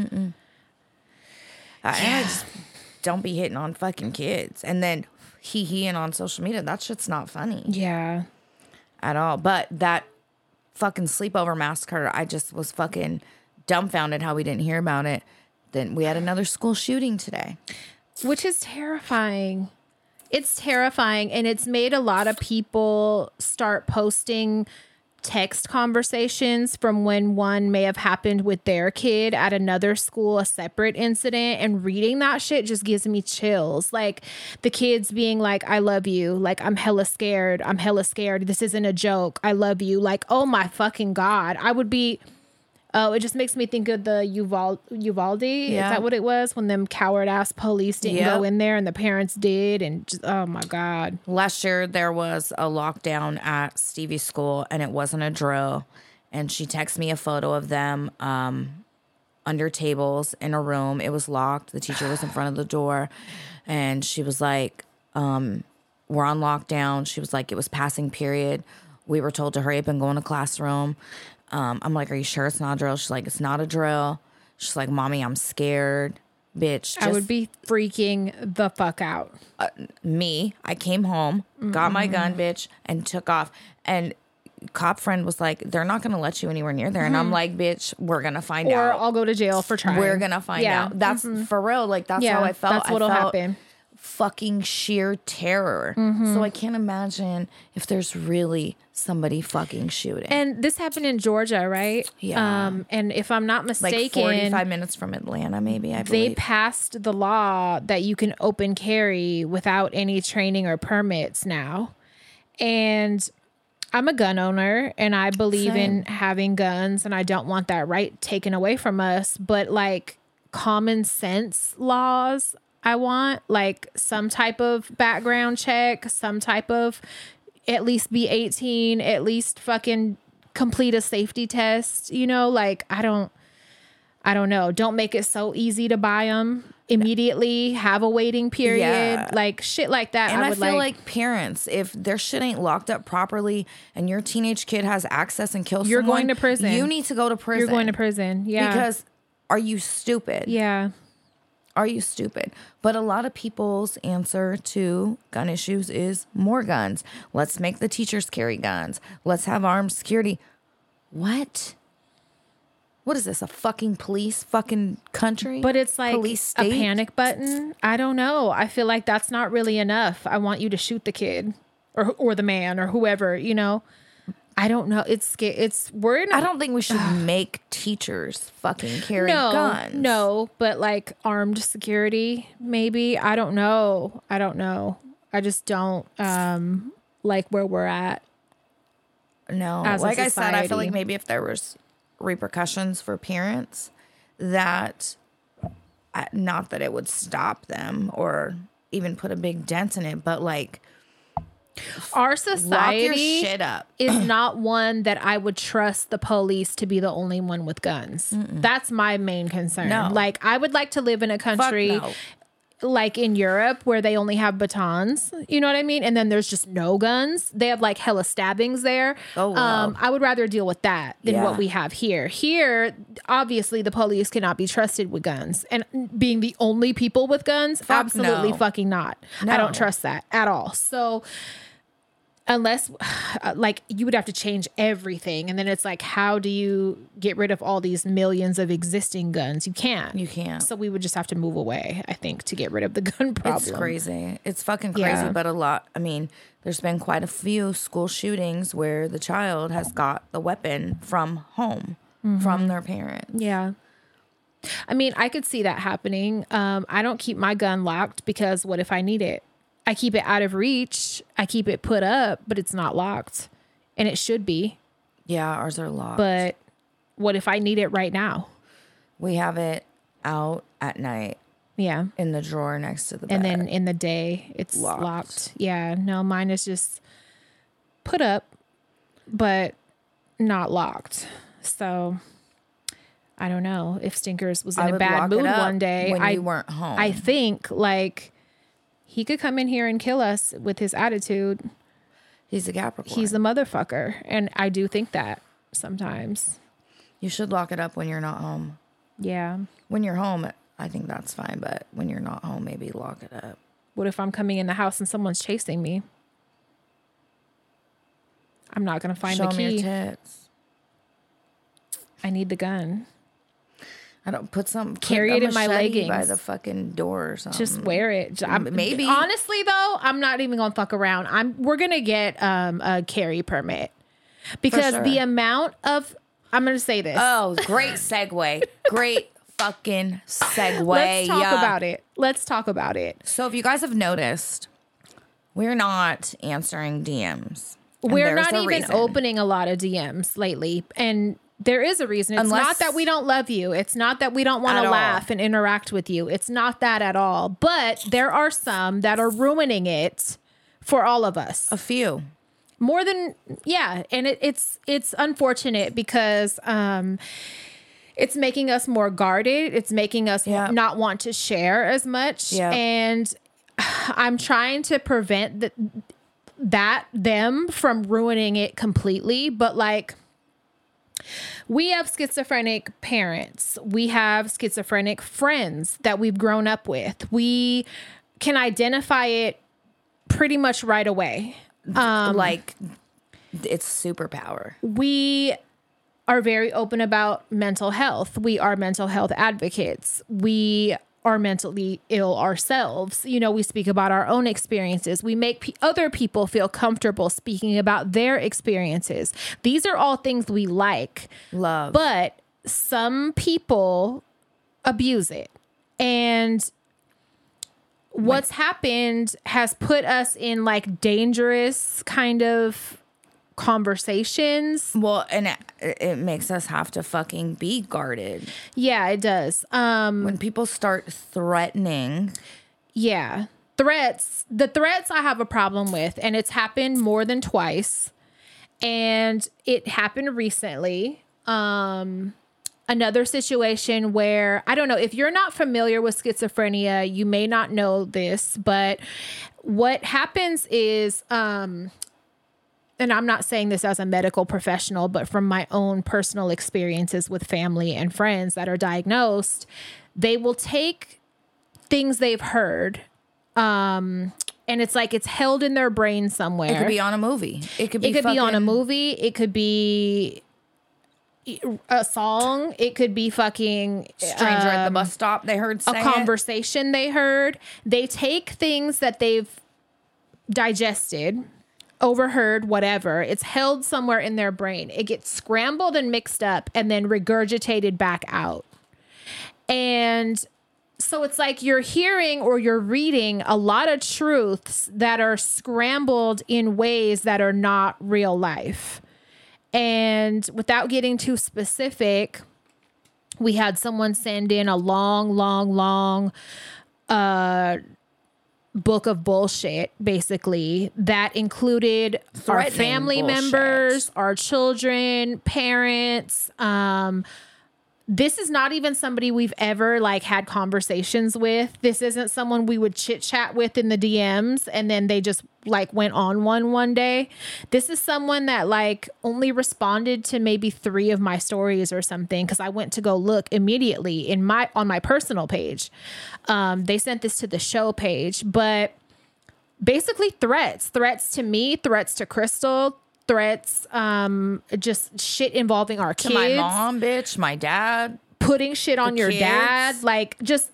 I, I just don't be hitting on fucking kids. And then he heing on social media. That shit's not funny Yeah. at all. But that fucking sleepover massacre, I just was fucking dumbfounded how we didn't hear about it. Then we had another school shooting today. Which is terrifying. It's terrifying. And it's made a lot of people start posting text conversations from when one may have happened with their kid at another school, a separate incident. And reading that shit just gives me chills. Like the kids being like, I love you. Like, I'm hella scared. I'm hella scared. This isn't a joke. I love you. Like, oh my fucking God. I would be. Oh, it just makes me think of the Uval- Uvalde. Yeah. Is that what it was? When them coward ass police didn't Yep. go in there and the parents did. And just, oh my God. Last year, there was a lockdown at Stevie's school, and it wasn't a drill. And she texted me a photo of them um, under tables in a room. It was locked. The teacher was in front of the door. And she was like, um, we're on lockdown. She was like, it was passing period. We were told to hurry up and go in a classroom. Um, I'm like, are you sure it's not a drill? She's like, it's not a drill. She's like, Mommy, I'm scared. Bitch, just I would be freaking the fuck out. me. I came home, got my gun, bitch, and took off. And cop friend was like, they're not going to let you anywhere near there. And I'm like, bitch, we're going to find Or out. I'll go to jail for trying. We're going to find Yeah. out. That's for real. Like, that's Yeah, how I felt. that's what'll I felt happen. fucking sheer terror. So I can't imagine if there's really somebody fucking shooting. And this happened in Georgia, right? Yeah. Um, and if I'm not like mistaken, forty-five minutes from Atlanta, maybe, I they believe. passed the law that you can open carry without any training or permits now. And I'm a gun owner and I believe in having guns and I don't want that right taken away from us. But like common sense laws, I want like some type of background check, some type of at least be eighteen, at least fucking complete a safety test, you know, like I don't, I don't know. Don't make it so easy to buy them immediately, have a waiting period, Yeah. like shit like that. And I I, would feel like, like, parents, if their shit ain't locked up properly and your teenage kid has access and kills You're someone, going to prison. You need to go to prison. you're going to prison. Yeah. Because are you stupid? yeah. Are you stupid? But a lot of people's answer to gun issues is more guns. Let's make the teachers carry guns. Let's have armed security. What? What is this? A fucking police fucking country? But it's like police a state? panic button. I don't know. I feel like that's not really enough. I want you to shoot the kid or or the man or whoever, you know. I don't know. It's sca- it's we're in a, I don't think we should make teachers fucking carry no, guns. No, but like armed security, maybe. I don't know. I don't know. I just don't um like where we're at. No, as a like I said, I feel society. like maybe if there was repercussions for parents, that uh, not that it would stop them or even put a big dent in it, but like Our lock society your shit up. is not one that I would trust the police to be the only one with guns. That's my main concern. No. Like I would like to live in a country no. like in Europe where they only have batons, you know what I mean? And then there's just no guns. They have like hella stabbings there. Oh, wow. Um, I would rather deal with that than Yeah. what we have here. Here, obviously the police cannot be trusted with guns. And being the only people with guns, Fuck absolutely no. fucking not. I No. don't trust that at all. So unless like you would have to change everything. And then it's like, how do you get rid of all these millions of existing guns? You can't. You can't. So we would just have to move away, I think, to get rid of the gun problem. It's crazy. It's fucking crazy. Yeah. But a lot, I mean, there's been quite a few school shootings where the child has got the weapon from home, mm-hmm. from their parents. Yeah. I mean, I could see that happening. Um, I don't keep my gun locked because what if I need it? I keep it out of reach. I keep it put up, but it's not locked. And it should be. Yeah, ours are locked. But what if I need it right now? We have it out at night. Yeah. In the drawer next to the bed. And then in the day, it's locked. locked. Yeah. No, mine is just put up, but not locked. So I don't know if Stinkers was in I a would bad lock mood it up one day. when I you weren't home. I think like he could come in here and kill us with his attitude. He's a Capricorn. He's a motherfucker. And I do think that sometimes. You should lock it up when you're not home. Yeah. When you're home, I think that's fine. But when you're not home, maybe lock it up. What if I'm coming in the house and someone's chasing me? I'm not going to find Show the them key. your tits. I need the gun. I don't put some carry put it a in my machete leggings by the fucking door or something. Just wear it. I'm, Maybe. Honestly, though, I'm not even gonna fuck around. I'm. We're gonna get um, a carry permit because sure. the amount of. I'm gonna say this. Oh, great segue. Great fucking segue. Let's talk yeah. about it. Let's talk about it. So if you guys have noticed, we're not answering D Ms. We're not even reason. opening a lot of D Ms lately, and. There is a reason. It's Unless, not that we don't love you. It's not that we don't want to laugh and interact with you. It's not that at all. But there are some that are ruining it for all of us. A few. More than, yeah. And it, it's it's unfortunate because um, it's making us more guarded. It's making us yeah. not want to share as much. Yeah. And I'm trying to prevent the, that, them from ruining it completely. But like, we have schizophrenic parents. We have schizophrenic friends that we've grown up with. We can identify it pretty much right away. Um, like, it's superpower. We are very open about mental health. We are mental health advocates. We are mentally ill ourselves. You know, we speak about our own experiences. We make p- other people feel comfortable speaking about their experiences. These are all things we like. Love. But some people abuse it. And what's like, happened has put us in like dangerous kind of conversations. Well, and it, it makes us have to fucking be guarded. Yeah, it does. Um, when people start threatening. Yeah. Threats. The threats I have a problem with, and it's happened more than twice. And it happened recently. Um, another situation where, I don't know, if you're not familiar with schizophrenia, you may not know this, but what happens is, um, and I'm not saying this as a medical professional, but from my own personal experiences with family and friends that are diagnosed, they will take things they've heard, um, and it's like it's held in their brain somewhere. It could be on a movie. It could be. It could fucking- be on a movie. It could be a song. It could be fucking stranger um, at the bus stop. They heard say a conversation it. They heard. They take things that they've digested, overheard, whatever. It's held somewhere in their brain. It gets scrambled and mixed up and then regurgitated back out. And so it's like you're hearing or you're reading a lot of truths that are scrambled in ways that are not real life. And without getting too specific, we had someone send in a long, long, long uh, book of bullshit, basically, that included our family bullshit. members, our children, parents. Um, this is not even somebody we've ever like had conversations with. This isn't someone we would chit chat with in the D Ms and then they just like went on one one day. This is someone that like only responded to maybe three of my stories or something because I went to go look immediately in my on my personal page. Um, they sent this to the show page, but basically threats, threats to me, threats to Crystal, threats, um, just shit involving our To kids. my mom, bitch, my dad. Putting shit on your kids. dad. Like, just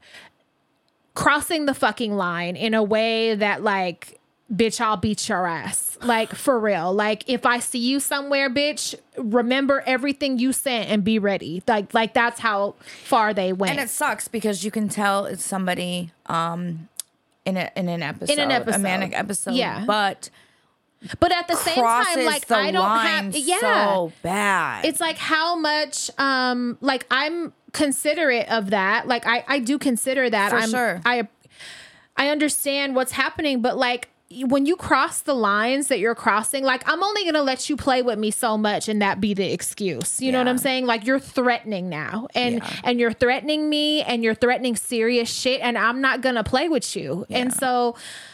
crossing the fucking line in a way that, like, bitch, I'll beat your ass. Like, for real. Like, if I see you somewhere, bitch, remember everything you sent and be ready. Like, like that's how far they went. And it sucks because you can tell it's somebody um, in a, in an episode, In an episode. a manic episode. Yeah. But but at the same time, like, I don't have, yeah, so bad. it's like how much, um, like, I'm considerate of that. Like, I, I do consider that. For I'm, sure. I, I understand what's happening, but like, when you cross the lines that you're crossing, like, I'm only going to let you play with me so much and that be the excuse. You know what Yeah. I'm saying? Like, you're threatening now and, Yeah. and you're threatening me and you're threatening serious shit and I'm not going to play with you. Yeah. And so,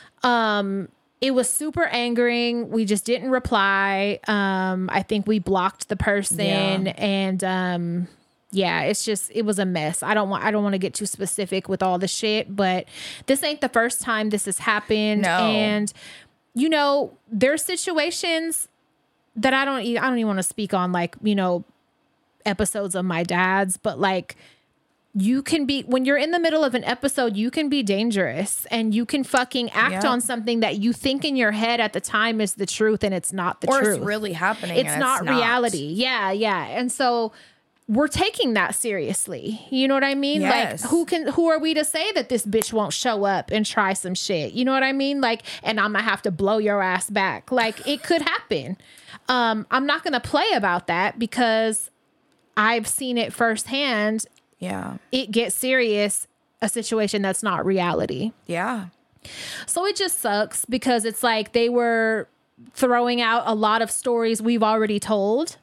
um, it was super angering. We just didn't reply. Um, I think we blocked the person Yeah. and, um, yeah, it's just, it was a mess. I don't want, I don't want to get too specific with all the shit, but this ain't the first time this has happened. No. And, you know, there's situations that I don't, e- I don't even want to speak on, like, you know, episodes of my dad's, but like, you can be, when you're in the middle of an episode, you can be dangerous and you can fucking act Yep. on something that you think in your head at the time is the truth and it's not the or truth. it's really happening. It's and not it's reality. Yeah, yeah. And so we're taking that seriously. You know what I mean? Yes. Like, who can, who are we to say that this bitch won't show up and try some shit? You know what I mean? Like, and I'm gonna have to blow your ass back. Like, it could happen. Um, I'm not gonna play about that because I've seen it firsthand. Yeah. It gets serious, a situation that's not reality. Yeah. So it just sucks because it's like they were throwing out a lot of stories we've already told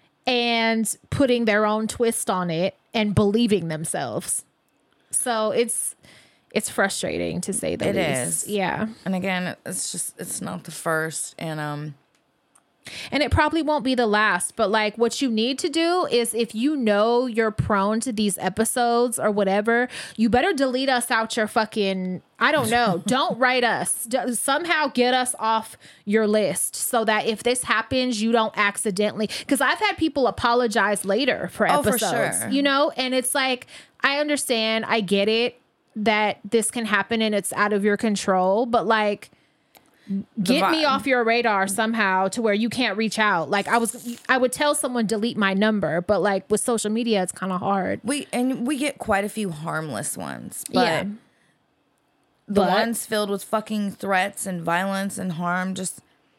and putting their own twist on it and believing themselves. So it's it's frustrating to say the It least. is. Yeah. And again, it's just, it's not the first. And, um, And it probably won't be the last, but like what you need to do is if you know you're prone to these episodes or whatever, you better delete us out your fucking, I don't know, don't write us. D- somehow get us off your list so that if this happens, you don't accidentally, because I've had people apologize later for Oh, for episodes, sure. you know, and it's like, I understand, I get it that this can happen and it's out of your control, but like, get vi- me off your radar somehow to where you can't reach out. Like I was, I would tell someone delete my number, but like with social media, it's kind of hard. we, and we get quite a few harmless ones, but Yeah. the But- ones filled with fucking threats and violence and harm, just,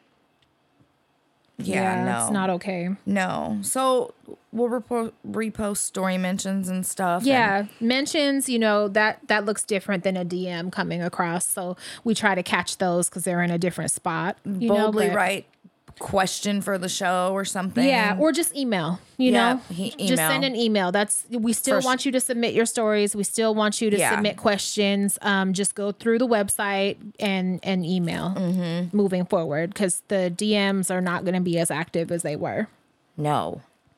yeah, no. It's not okay. No. So we'll repo- repost story mentions and stuff. Yeah. Mentions, you know, that, that looks different than a D M coming across. So we try to catch those because they're in a different spot. And You know, boldly but- write question for the show or something. Yeah, or just email, you Yeah, know, he- just email. send an email. That's, we still First- want you to submit your stories. We still want you to Yeah. submit questions. Um, just go through the website and, and email Mm-hmm. moving forward because the D Ms are not going to be as active as they were. No.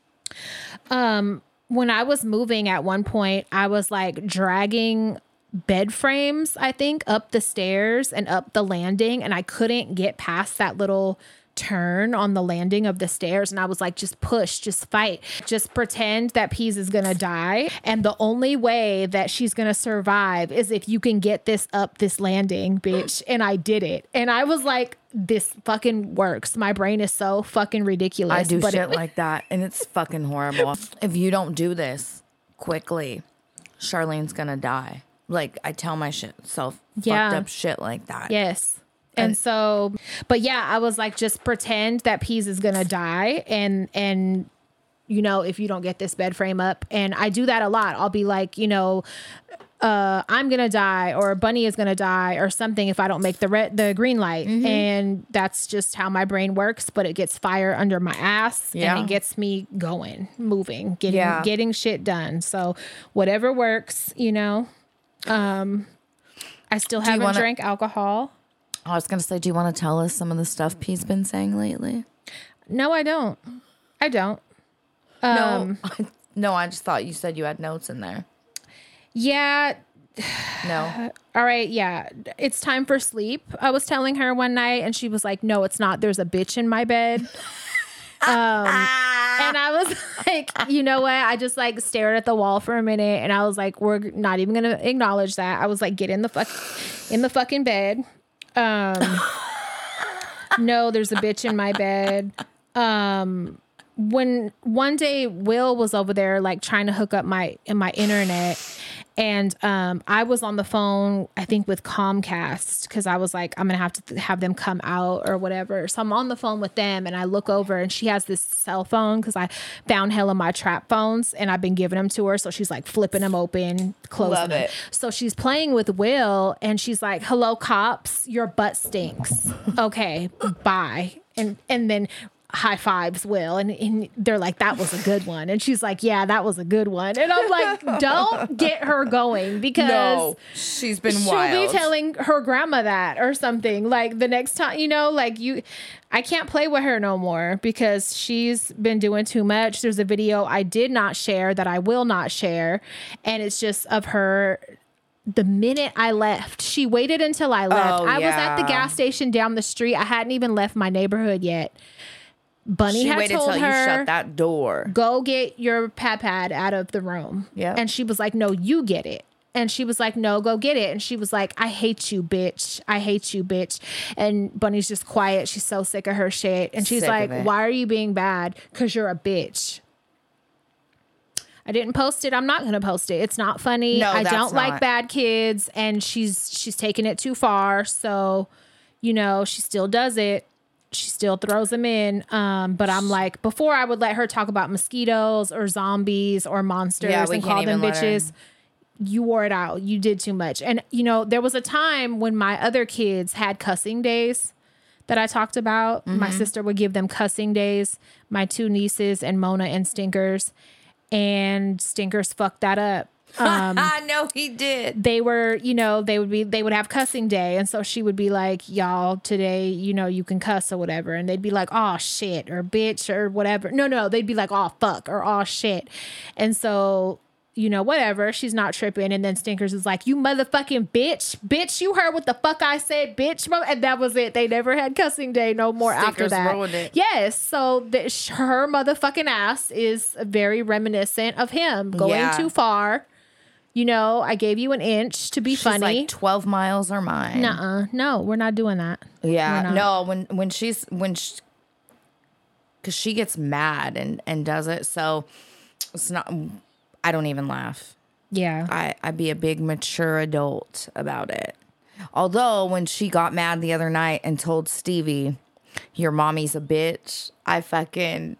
When I was moving at one point, I was like dragging bed frames, I think, up the stairs and up the landing, and I couldn't get past that little turn on the landing of the stairs. And I was like, just push, just fight, just pretend that Peas is gonna die. And the only way that she's gonna survive is if you can get this up this landing, bitch. And I did it. And I was like, this fucking works. My brain is so fucking ridiculous. I do but shit it, like that, and it's fucking horrible. If you don't do this quickly, Charlene's gonna die. Like, I tell my shit self Yeah. fucked up shit like that. Yes. And so, but yeah, I was like, just pretend that Peas is gonna die, and and you know, if you don't get this bed frame up, and I do that a lot. I'll be like, you know, uh, I'm gonna die, or Bunny is gonna die, or something if I don't make the red, the green light, Mm-hmm. and that's just how my brain works. But it gets fire under my ass, Yeah. and it gets me going, moving, getting Yeah. getting shit done. So whatever works, you know. Um, I still you haven't wanna- drank alcohol. I was gonna say, do you want to tell us some of the stuff P's been saying lately? No, I don't. I don't. Um, no, no. I just thought you said you had notes in there. Yeah, No. All right, yeah, it's time for sleep. I was telling her one night, and she was like, no, it's not. There's a bitch in my bed. Um, and I was like, you know what? I just like stared at the wall for a minute, and I was like, we're not even gonna acknowledge that. I was like, get in the fuck in the fucking bed. Um, no, there's a bitch in my bed. Um, when one day Will was over there like trying to hook up my in my internet. And um, I was on the phone, I think, with Comcast because I was like, I'm going to have to have them come out or whatever. So I'm on the phone with them and I look over and she has this cell phone because I found hell of my trap phones and I've been giving them to her. So she's like flipping them open, closing Love them. it. So she's playing with Will and she's like, hello, cops, your butt stinks. Okay, bye. And, and then high fives Will and, and they're like, that was a good one, and she's like, yeah, that was a good one, and I'm like, don't get her going because no, she's been she'll wild. be telling her grandma that or something like the next time, you know, like you I can't play with her no more because she's been doing too much. There's a video I did not share that I will not share, and it's just of her the minute I left. She waited until I left. Oh, I was at the yeah. gas station down the street. I hadn't even left my neighborhood yet. Bunny she had waited told till her, you shut that door. go get your pad pad out of the room. Yeah. And she was like, no, you get it. And she was like, no, go get it. And she was like, I hate you, bitch. I hate you, bitch. And Bunny's just quiet. She's so sick of her shit. And she's Sick like, of it. why are you being bad? Because you're a bitch. I didn't post it. I'm not going to post it. It's not funny. No, I that's don't like not. bad kids. And she's she's taking it too far. So, you know, she still does it. She still throws them in. Um, but I'm like, before I would let her talk about mosquitoes or zombies or monsters Yeah, we and can't call them even let her. bitches. You wore it out. You did too much. And, you know, there was a time when my other kids had cussing days that I talked about. My Mm-hmm. sister would give them cussing days, my two nieces and Mona and Stinkers. And Stinkers fucked that up. Um, I know he did. they were, you know, they would be, they would have cussing day. And so she would be like, y'all, today, you know, you can cuss or whatever. And they'd be like, oh shit, or bitch, or whatever. No, no, they'd be like, oh fuck, or oh shit. And so, you know, whatever, she's not tripping. And then Stinkers is like, you motherfucking bitch, bitch, you heard what the fuck I said, bitch. And that was it. They never had cussing day no more after Stinkers that. ruined it. Yes. So the, her motherfucking ass is very reminiscent of him going Yeah. too far. You know, I gave you an inch to be She's funny. like twelve miles are mine. Nuh-uh. No, we're not doing that. Yeah, We're not. no. When when she's when she, because she gets mad and and does it, so it's not. I don't even laugh. Yeah. I I be a big mature adult about it. Although when she got mad the other night and told Stevie, "Your mommy's a bitch," I fucking.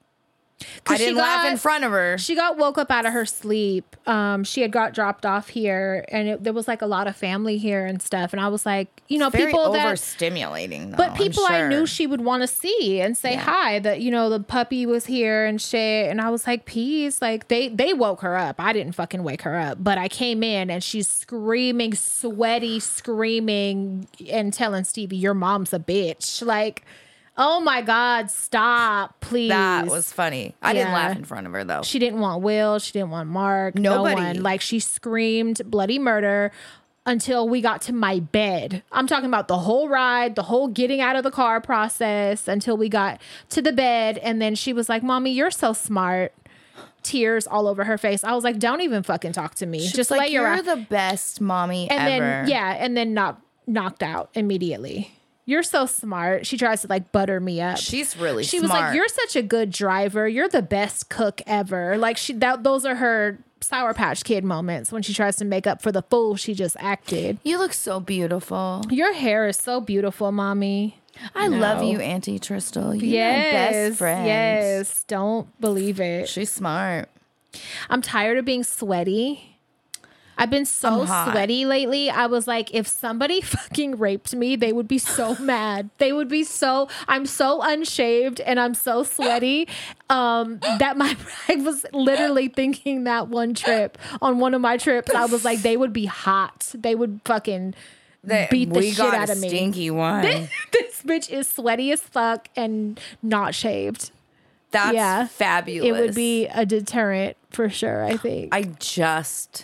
I she didn't laugh got- in front of her. She got woke up out of her sleep. Um, she had got dropped off here, and it, there was like a lot of family here and stuff. And I was like, you know, Very people that, overstimulating. Though, but I'm people I sure. knew she would want to see and say hi. That, you know, the puppy was here and shit. And I was like, peace. Like they they woke her up. I didn't fucking wake her up, but I came in and she's screaming, sweaty, screaming, and telling Stevie, "Your mom's a bitch." Like. Oh my God, stop, please. That was funny. I didn't Yeah. laugh in front of her though. She didn't want Will. She didn't want Mark. Nobody. No one. Like she screamed bloody murder until we got to my bed. I'm talking about the whole ride, the whole getting out of the car process until we got to the bed. And then she was like, "Mommy, you're so smart." Tears all over her face. I was like, "Don't even fucking talk to me. She's Just like, lay your you're ass." the best mommy And ever. then yeah, and then knock, knocked out immediately. You're so smart. She tries to like butter me up. She's really She smart. was like, "You're such a good driver. You're the best cook ever." Like she that those are her Sour Patch Kid moments when she tries to make up for the fool she just acted. You look so beautiful. Your hair is so beautiful, mommy. I love No. you, Auntie Tristel. You're Yes. my best friend. Yes. Don't believe it. She's smart. I'm tired of being sweaty. I've been so I'm hot. sweaty lately. I was like, if somebody fucking raped me, they would be so mad. They would be so, I'm so unshaved and I'm so sweaty um, that my, I was literally thinking that one trip, on one of my trips, I was like, they would be hot. They would fucking They- beat the we shit got out a of me. stinky one. This bitch is sweaty as fuck and not shaved. That's Yeah. fabulous. It would be a deterrent for sure, I think. I just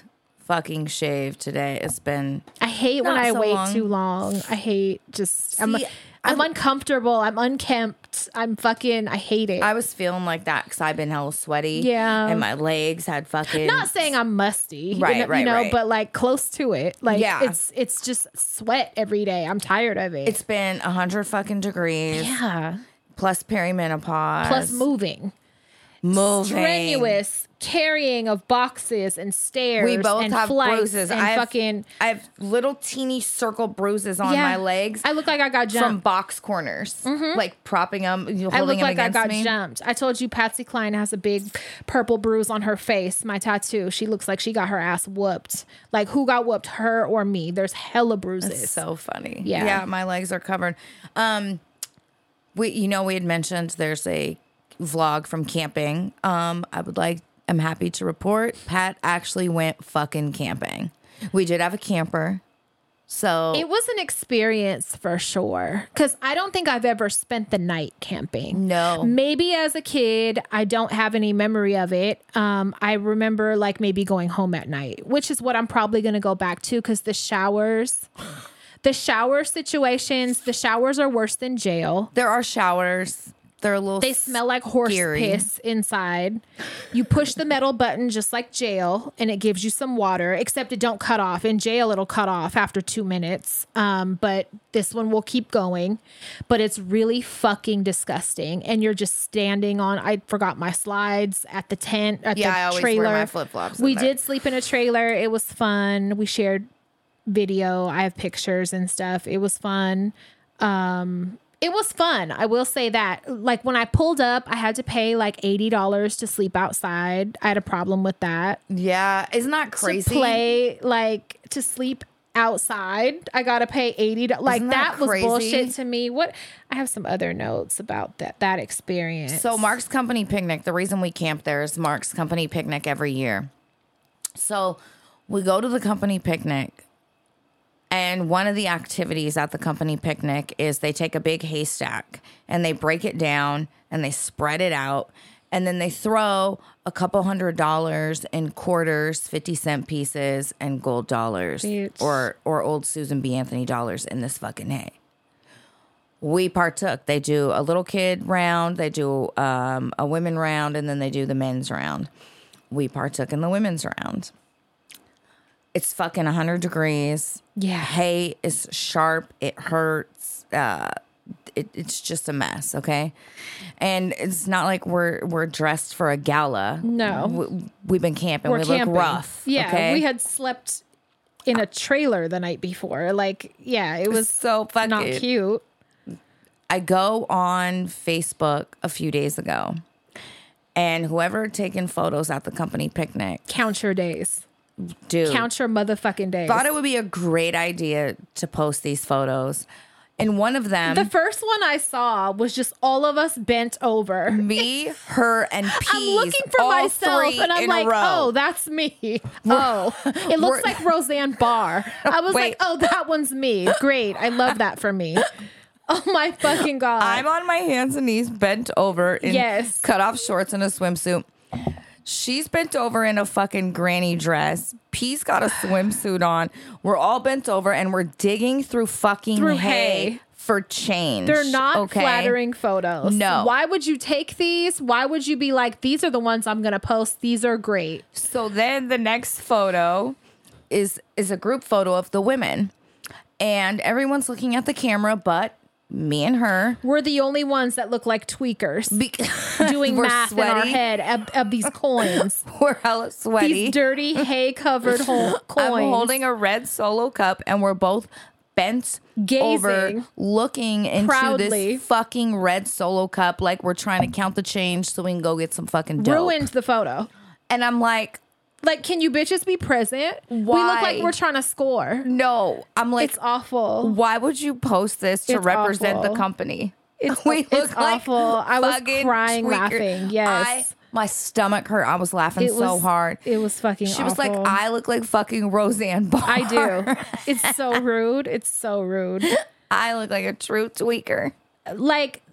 fucking shaved today. It's been. I hate when Not I so wait long. too long. I hate just. I'm, See, I'm I'm- uncomfortable. I'm unkempt. I'm fucking. I hate it. I was feeling like that because I've been hella sweaty. Yeah. And my legs had fucking. Not saying I'm musty, Right, you know, right, you know right. but like close to it. Like Yeah. it's it's just sweat every day. I'm tired of it. It's been a hundred fucking degrees. yeah. Plus perimenopause. Plus moving, moving. strenuous carrying of boxes and stairs. We both and have flights bruises. and I have, fucking. I have little teeny circle bruises on Yeah. my legs I look like I got from jumped. box corners, like propping them, holding I look them like I against got me. jumped. I told you Patsy Cline has a big purple bruise on her face. My tattoo. She looks like she got her ass whooped. Like who got whooped, her or me? There's hella bruises. It's so funny. Yeah. yeah, my legs are covered. Um, we, you know, we had mentioned there's a vlog from camping. Um, I would like. I'm happy to report Pat actually went fucking camping. We did have a camper. So It was an experience for sure. Because I don't think I've ever spent the night camping. No. Maybe as a kid, I don't have any memory of it. Um, I remember like maybe going home at night, which is what I'm probably going to go back to because the showers, the shower situations, the showers are worse than jail. there are showers. They're a little They smell like horse scary. piss inside. You push the metal button just like jail, and it gives you some water, except it don't cut off. In jail, it'll cut off after two minutes. Um, but this one will keep going. But it's really fucking disgusting. And you're just standing on, I forgot my slides at the tent, at Yeah, the I always trailer. wear my flip-flops in We there. did sleep in a trailer. It was fun. We shared video. I have pictures and stuff. It was fun. Um, It was fun. I will say that. Like when I pulled up, I had to pay like eighty dollars to sleep outside. I had a problem with that. Yeah, isn't that crazy? To play, like to sleep outside, I got to pay eighty dollars. Like Isn't that, that was crazy? bullshit to me. What? I have some other notes about that that experience. So Mark's Company Picnic, the reason we camp there is Mark's Company Picnic every year. So we go to the company picnic, and one of the activities at the company picnic is they take a big haystack and they break it down and they spread it out, and then they throw a couple hundred dollars in quarters, fifty cent pieces, and gold dollars Bitch. or or old Susan B. Anthony dollars in this fucking hay. We partook. They do a little kid round, they do um, a women round, and then they do the men's round. We partook in the women's round. It's fucking one hundred degrees. Yeah. Hay is sharp. It hurts. Uh, it, it's just a mess, okay? And it's not like we're we're dressed for a gala. No. We, we've been camping. We're we camping. look rough. Yeah, okay? we had slept in a trailer the night before. Like, yeah, it was so fucking not cute. I go on Facebook a few days ago, and whoever had taken photos at the company picnic, Count your days. dude, Count your motherfucking days. thought it would be a great idea to post these photos. And one of them, The first one I saw was just all of us bent over. me, her, and Peas. I'm looking for all myself, three and I'm in like, a row. oh, that's me. Oh, it looks we're- like Roseanne Barr. I was Wait. like, oh, that one's me. Great. I love that for me. Oh my fucking God. I'm on my hands and knees, bent over in Yes. cut off shorts and a swimsuit. She's bent over in a fucking granny dress. Pea's got a swimsuit on. We're all bent over and we're digging through fucking Through hay, hay. for change. They're not okay? flattering photos. No. Why would you take these? Why would you be like, these are the ones I'm going to post? These are great. So then the next photo is is a group photo of the women. And everyone's looking at the camera, but me and her. We're the only ones that look like tweakers Be- doing we're math in our sweaty. head of, of these coins. We're hella sweaty. These dirty hay covered ho- coins. I'm holding a red Solo cup, and we're both bent Gazing. over, looking into Proudly. this fucking red Solo cup, like we're trying to count the change so we can go get some fucking dope. Ruined the photo. And I'm like, Like, can you bitches be present? We look Why? like we're trying to score. no. I'm like, It's awful. why would you post this to It's represent the awful. company? It's, We it's look like awful. I was fucking crying tweaker. laughing. Yes. I, my stomach hurt. I was laughing It so was- hard. It was fucking She was like, awful. I look like fucking Roseanne Barr. I do. It's so rude. It's so rude. I look like a true tweaker. Like,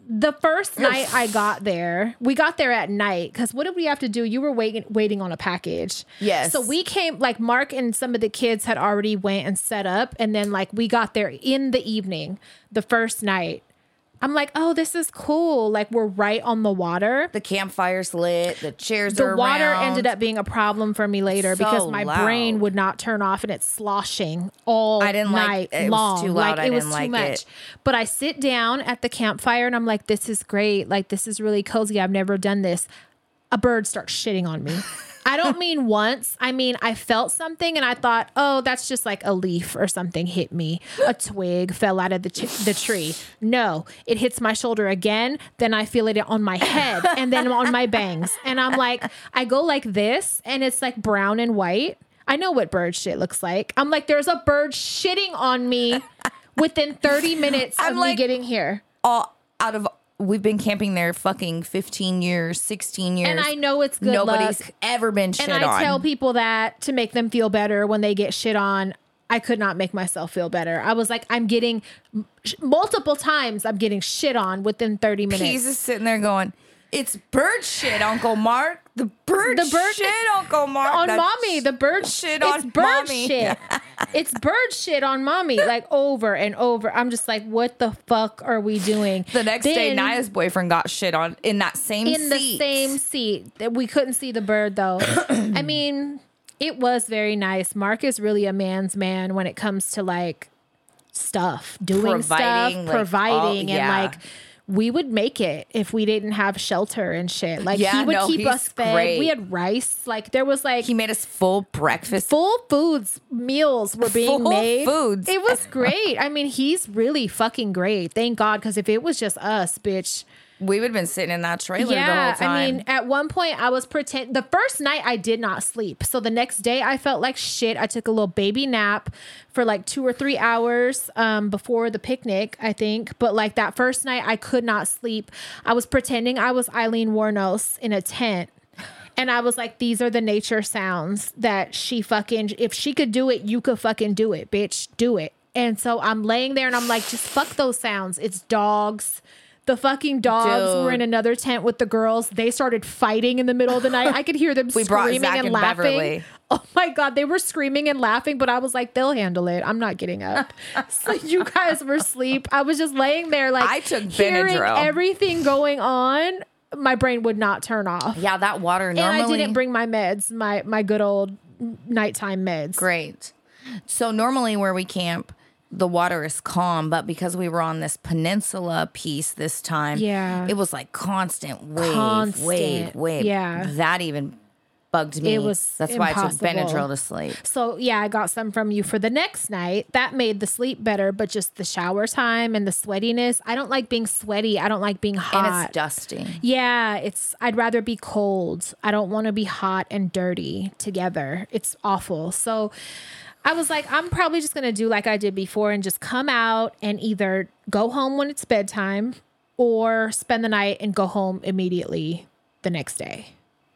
the first night I got there, we got there at night because what did we have to do? You were waiting waiting on a package. Yes. So we came, like Mark and some of the kids had already went and set up. And then like we got there in the evening, the first night. I'm like, oh, this is cool. Like we're right on the water. The campfire's lit. The chairs The are water around. ended up being a problem for me later So because my loud. brain would not turn off and it's sloshing all I didn't like- night it was long. too loud. Like I it was didn't too like much. it. But I sit down at the campfire and I'm like, this is great. Like this is really cozy. I've never done this. A bird starts shitting on me. I don't mean once. I mean, I felt something and I thought, oh, that's just like a leaf or something hit me. A twig fell out of the, ch- the tree. No, it hits my shoulder again. Then I feel it on my head and then on my bangs. And I'm like, I go like this and it's like brown and white. I know what bird shit looks like. I'm like, there's a bird shitting on me within thirty minutes I'm of like- me getting here. All out of we've been camping there fucking fifteen years, sixteen years. And I know it's good Nobody's luck. ever been shit And I on. tell people that to make them feel better when they get shit on. I could not make myself feel better. I was like, I'm getting multiple times. I'm getting shit on within thirty minutes. He's just sitting there going, "It's bird shit, Uncle Mark. The bird, The bird- shit, Uncle Mark. on That mommy, the bird shit it's on bird mommy." shit. It's bird shit on mommy, like over and over. I'm just like, what the fuck are we doing? The next day, Then- Naya's boyfriend got shit on in that same in the seat. same seat. That we couldn't see the bird though. I mean, it was very nice. Mark is really a man's man when it comes to like stuff, doing Providing, stuff, like, providing, all- yeah. and like we would make it if we didn't have shelter and shit. Like Yeah, he would no, keep he's us fed. great. We had rice. Like there was like He made us full breakfast. full foods meals were being Full made. foods. It was great. I mean, he's really fucking great. Thank God, because if it was just us, bitch. We would have been sitting in that trailer the whole time. I mean, at one point I was pretend. The first night I did not sleep, so the next day I felt like shit. I took a little baby nap for like two or three hours um, before the picnic, I think. But like that first night, I could not sleep. I was pretending I was Eileen Warnos in a tent. And I was like, these are the nature sounds that she fucking, if she could do it, you could fucking do it, bitch. Do it. And so I'm laying there and I'm like, just fuck those sounds. It's dogs. The fucking dogs Dude. were in another tent with the girls. They started fighting in the middle of the night. I could hear them We brought screaming Zach and and laughing. Beverly. Oh my God, they were screaming and laughing, but I was like, they'll handle it. I'm not getting up. So you guys were asleep. I was just laying there like I took hearing Benadryl. everything going on. My brain would not turn off. yeah, that water And normally. I didn't bring my meds, my my good old nighttime meds. Great. So normally where we camp, the water is calm, but because we were on this peninsula piece this time, Yeah. it was like constant wave, Constant. wave, wave. Yeah. That even bugged me. It was That's why I took impossible. Benadryl to sleep. So yeah, I got some from you for the next night. That made the sleep better, but just the shower time and the sweatiness. I don't like being sweaty. I don't like being hot. And it's dusty. Yeah, it's I'd rather be cold. I don't want to be hot and dirty together. It's awful. So I was like, I'm probably just going to do like I did before and just come out and either go home when it's bedtime or spend the night and go home immediately the next day.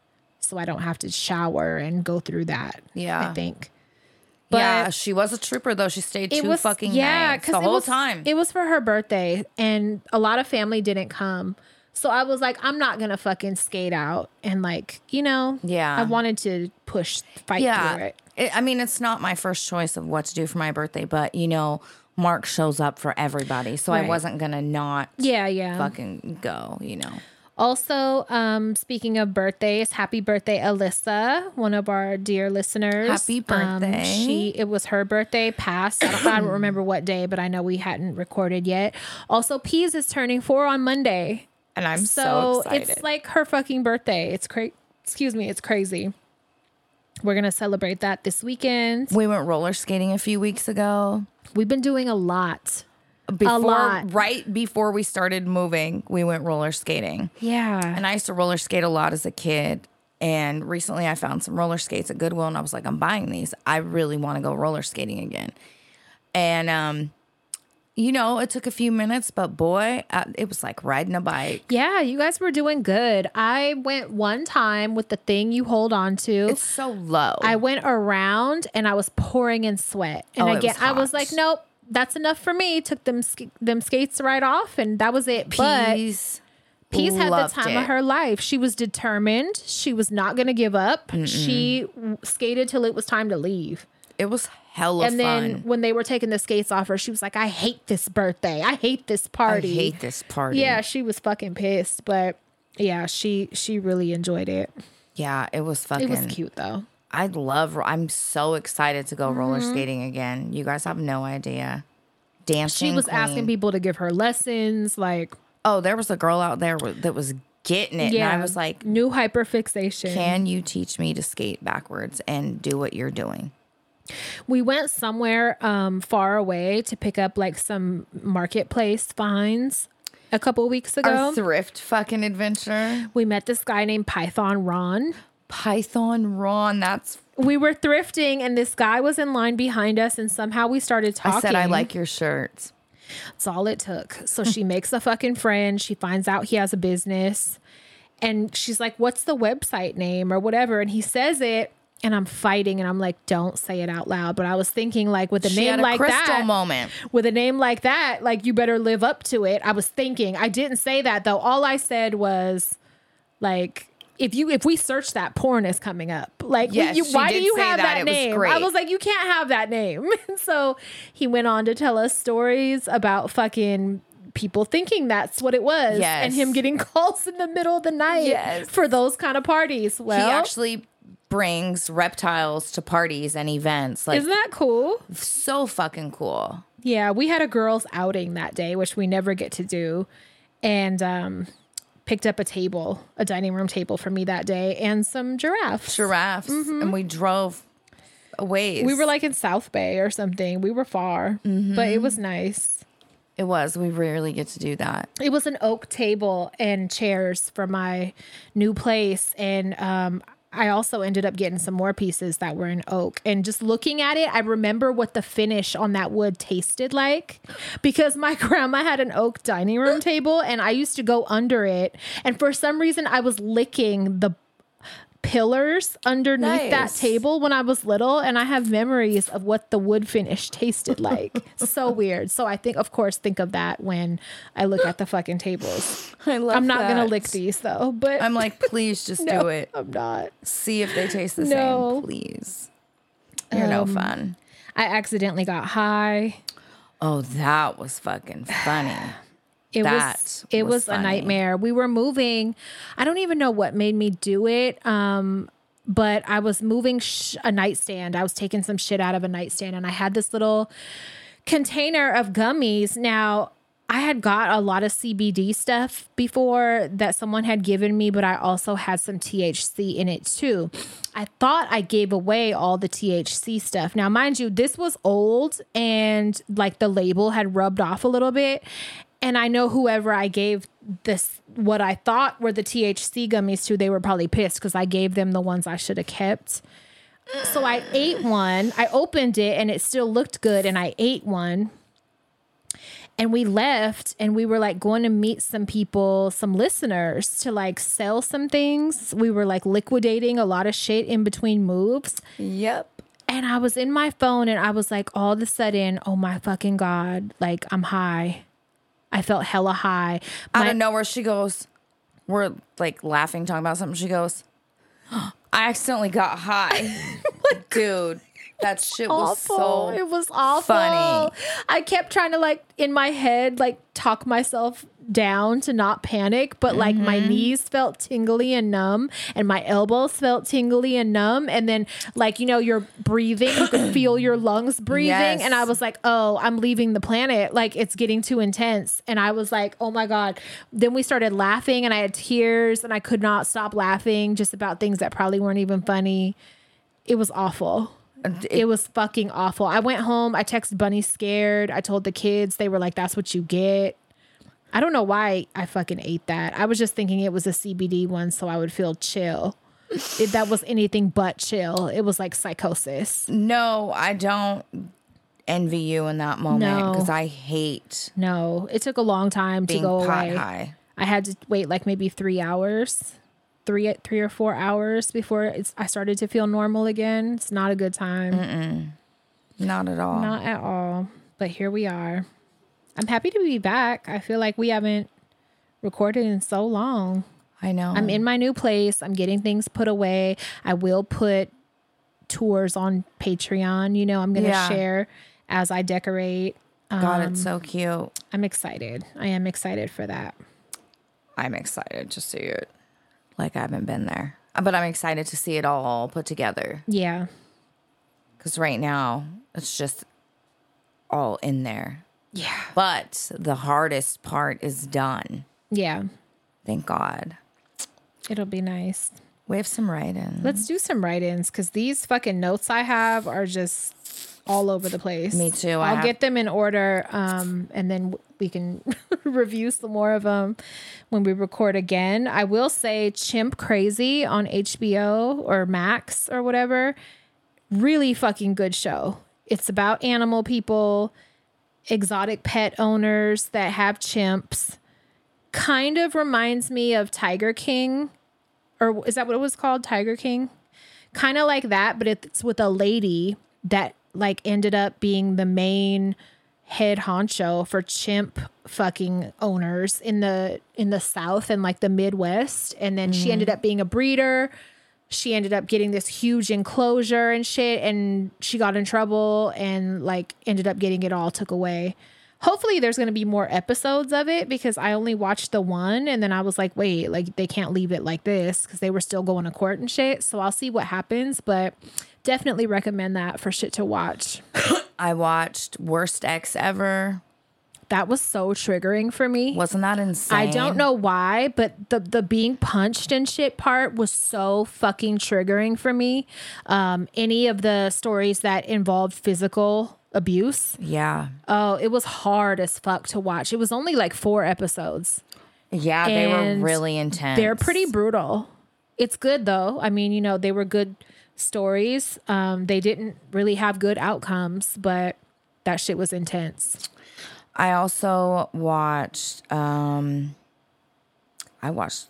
So I don't have to shower and go through that. Yeah. I think. yeah, But she was a trooper though. She stayed it two was fucking yeah, nights the it whole was, time. It was for her birthday, and a lot of family didn't come. So I was like, I'm not gonna fucking skate out and like, you know, Yeah. I wanted to push, fight through yeah. it. It, I mean, it's not my first choice of what to do for my birthday, but you know, Mark shows up for everybody, so I Right. wasn't gonna not Yeah, yeah. fucking go. You know. Also, um, speaking of birthdays, happy birthday, Alyssa, one of our dear listeners. Happy Um, birthday. she it was her birthday past. I don't, I don't remember what day, but I know we hadn't recorded yet. Also, Peas is turning four on Monday. And I'm so, So excited. it's like her fucking birthday. It's crazy. Excuse me, it's crazy. We're gonna celebrate that this weekend. we went roller skating a few weeks ago. We've been doing a lot. Before, lot. right before we started moving, we went roller skating. Yeah. And I used to roller skate a lot as a kid. And recently I found some roller skates at Goodwill and I was like, I'm buying these. I really want to go roller skating again. And, um, you know, it took a few minutes, but boy, uh, it was like riding a bike. Yeah, you guys were doing good. I went one time with the thing you hold on to. It's so low. I went around and I was pouring in sweat. And Oh, it again, was I was hot. like, nope, that's enough for me. Took them sk- them skates right off, and that was it. Peas, but Peas had the time it. of her life. She was determined. She was not going to give up. Mm-mm. She skated till it was time to leave. It was hella and fun. And then when they were taking the skates off her, she was like, I hate this birthday. I hate this party. I hate this party. Yeah, she was fucking pissed. But yeah, she she really enjoyed it. Yeah, it was fucking. It was cute though. I love, I'm so excited to go mm-hmm. roller skating again. You guys have no idea. Dancing She was queen. asking people to give her lessons. Like, oh, there was a girl out there that was getting it. Yeah, and I was like, new hyperfixation. Can you teach me to skate backwards and do what you're doing? We went somewhere um, far away to pick up like some marketplace finds a couple weeks ago. Our thrift fucking adventure. We met this guy named Python Ron. Python Ron, that's... We were thrifting and this guy was in line behind us and somehow we started talking. I said, I like your shirts. That's all it took. So she makes a fucking friend. She finds out he has a business and she's like, what's the website name or whatever? And he says it. And I'm fighting and I'm like, don't say it out loud. But I was thinking like with a she name had a like crystal that, moment. with a name like that, like you better live up to it. I was thinking, I didn't say that though. All I said was like, if you, if we search that, porn is coming up. Like, yes, you, why do you have that, that name? I was like, you can't have that name. So he went on to tell us stories about fucking people thinking that's what it was. Yes. And him getting calls in the middle of the night yes. for those kind of parties. Well, he actually brings reptiles to parties and events. Like, isn't that cool? So fucking cool. Yeah, we had a girls' outing that day, which we never get to do, and um, picked up a table, a dining room table for me that day, and some giraffes. Giraffes, mm-hmm. and we drove a ways. We were like in South Bay or something. We were far, mm-hmm. but it was nice. It was. We rarely get to do that. It was an oak table and chairs for my new place, and um, I also ended up getting some more pieces that were in oak. And just looking at it, I remember what the finish on that wood tasted like because my grandma had an oak dining room table and I used to go under it. And for some reason, I was licking the pillars underneath nice. that table when I was little. And I have memories of what the wood finish tasted like. So weird. So I think, of course, think of that when I look at the fucking tables. I love I'm not that. gonna lick these though, but I'm like, please just no, do it. I'm not. See if they taste the No. same, please. You're um, no fun. I accidentally got high. Oh, that was fucking funny. It that was it was, was funny. a nightmare. We were moving. I don't even know what made me do it. Um, but I was moving sh- a nightstand. I was taking some shit out of a nightstand, and I had this little container of gummies. Now, I had got a lot of C B D stuff before that someone had given me, but I also had some T H C in it too. I thought I gave away all the T H C stuff. Now, mind you, this was old and like the label had rubbed off a little bit. And I know whoever I gave this, what I thought were the T H C gummies to, they were probably pissed because I gave them the ones I should have kept. So I ate one. I opened it and it still looked good. And I ate one. And we left and we were like going to meet some people, some listeners to like sell some things. We were like liquidating a lot of shit in between moves. Yep. And I was in my phone and I was like, all of a sudden, oh my fucking God, like I'm high. I felt hella high. My- Out of nowhere, she goes, we're like laughing, talking about something. She goes, oh, I accidentally got high. Dude, that shit was awful. so It was awful. funny. I kept trying to like in my head, like talk myself down to not panic, but like mm-hmm. my knees felt tingly and numb and my elbows felt tingly and numb. And then like, you know, you're breathing, you could feel your lungs breathing. Yes. And I was like, oh, I'm leaving the planet. Like it's getting too intense. And I was like, oh my God. Then we started laughing and I had tears and I could not stop laughing just about things that probably weren't even funny. It was awful. It, it was fucking awful. I went home. I texted Bunny scared. I told the kids. They were like, that's what you get. I don't know why I fucking ate that. I was just thinking it was a C B D one so I would feel chill. It, that was anything but chill. It was like psychosis. No, I don't envy you in that moment because No. I hate No, it took a long time to being go pot away. high. I had to wait like maybe three hours, three three or four hours before it's, I started to feel normal again. It's not a good time. Mm-mm. Not at all. Not at all. But here we are. I'm happy to be back. I feel like we haven't recorded in so long. I know. I'm in my new place. I'm getting things put away. I will put tours on Patreon. You know, I'm going to Yeah. share as I decorate. God, Um, it's so cute. I'm excited. I am excited for that. I'm excited to see it. Like, I haven't been there. But I'm excited to see it all put together. Yeah. Because right now, it's just all in there. Yeah. But the hardest part is done. Yeah. Thank God. It'll be nice. We have some write-ins. Let's do some write-ins because these fucking notes I have are just all over the place. Me too. I I'll have- get them in order, um, and then we can review some more of them when we record again. I will say Chimp Crazy on H B O or Max or whatever. Really fucking good show. It's about animal people, exotic pet owners that have chimps. Kind of reminds me of Tiger King. Or is that what it was called? Tiger King? Kind of like that, but it's with a lady that like ended up being the main head honcho for chimp fucking owners in the in the South and like the Midwest. And then she ended up being a breeder. She ended up getting this huge enclosure and shit, and she got in trouble and like ended up getting it all took away. Hopefully there's going to be more episodes of it because I only watched the one and then I was like, wait, like they can't leave it like this because they were still going to court and shit. So I'll see what happens, but definitely recommend that for shit to watch. I watched Worst Ex Ever. That was so triggering for me. Wasn't that insane? I don't know why, but the the being punched and shit part was so fucking triggering for me. Um, any of the stories that involved physical abuse. Yeah. Oh, it was hard as fuck to watch. It was only like four episodes. Yeah, they were And really intense. They're pretty brutal. It's good though. I mean, you know, they were good stories. Um, they didn't really have good outcomes, but that shit was intense. I also watched, um, I watched,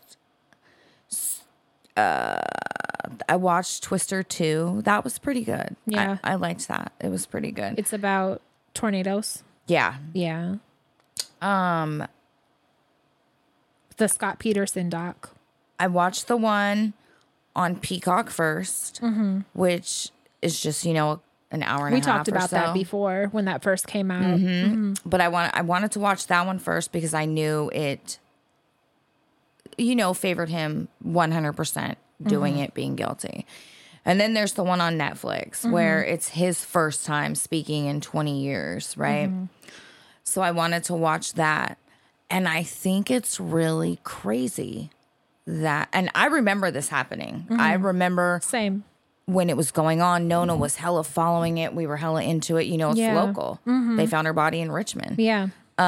uh, I watched Twister two. That was pretty good. Yeah. I, I liked that. It was pretty good. It's about tornadoes. Yeah. Yeah. Um, The Scott Peterson doc. I watched the one on Peacock first, Mm-hmm. which is just, you know, an hour and We a half talked or about so. that before when that first came out. Mm-hmm. But I want I wanted to watch that one first because I knew it, you know, favored him one hundred percent doing Mm-hmm. it, being guilty. And then there's the one on Netflix Mm-hmm. where it's his first time speaking in twenty years, right? Mm-hmm. So I wanted to watch that. And I think it's really crazy that, and I remember this happening. I remember Same. when it was going on, Nona was hella following it. We were hella into it. You know, it's Yeah. local. They found her body in Richmond. Yeah.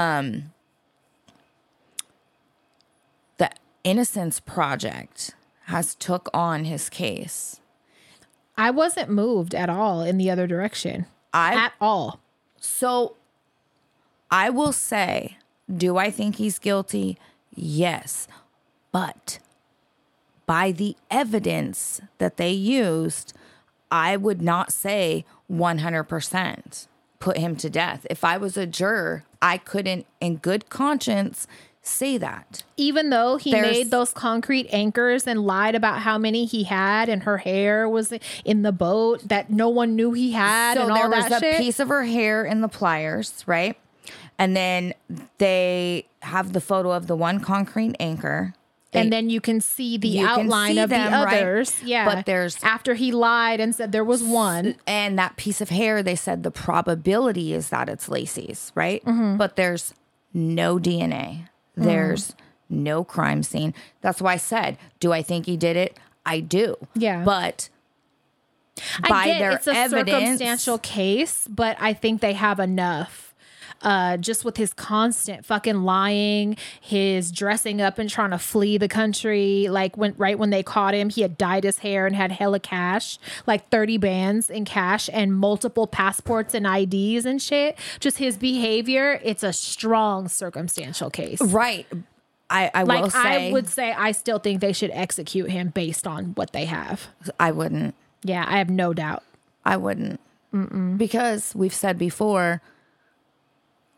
The Innocence Project has took on his case. I wasn't moved at all in the other direction. I At all. so I will say, do I think he's guilty? Yes. But by the evidence that they used, I would not say one hundred percent put him to death. If I was a juror, I couldn't, in good conscience, say that. Even though he There's- made those concrete anchors and lied about how many he had and her hair was in the boat that no one knew he had So and all there was that a shit. piece of her hair in the pliers, right? And then they have the photo of the one concrete anchor. They- and then you can see the You can outline see of them, the right? others. Yeah. But there's- after he lied and said there was one. and that piece of hair, they said the probability is that it's Lacey's, right? Mm-hmm. But there's no D N A. There's no crime scene. That's why I said, do I think he did it? I do. Yeah. But I by get their it's a evidence- circumstantial case, but I think they have enough. Uh, just with his constant fucking lying, his dressing up and trying to flee the country. Like when right when they caught him, he had dyed his hair and had hella cash, like thirty bands in cash and multiple passports and I Ds and shit. Just his behavior, it's a strong circumstantial case. right. I, I will Like say I would say I still think they should execute him based on what they have. I wouldn't. Yeah, I have no doubt. I wouldn't. Because we've said before,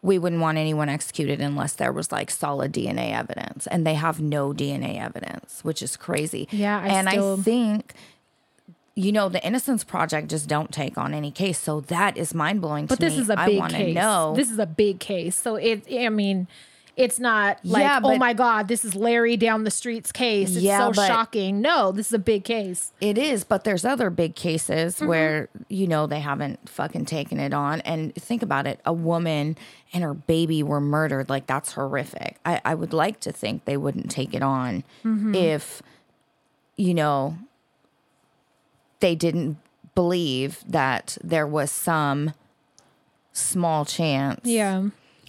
we wouldn't want anyone executed unless there was like solid D N A evidence, and they have no D N A evidence, which is crazy. Yeah, I and still... I think, you know, the Innocence Project just don't take on any case, so that is mind blowing. But to this me. is a I big wanna case. know. This is a big case, so it. I mean. It's not like, Yeah, oh but- my God, this is Larry down the street's case. It's Yeah, so but- shocking. No, this is a big case. It is, but there's other big cases Mm-hmm. where, you know, they haven't fucking taken it on. And think about it. A woman and her baby were murdered. Like, that's horrific. I, I would like to think they wouldn't take it on Mm-hmm. if, you know, they didn't believe that there was some small chance. Yeah.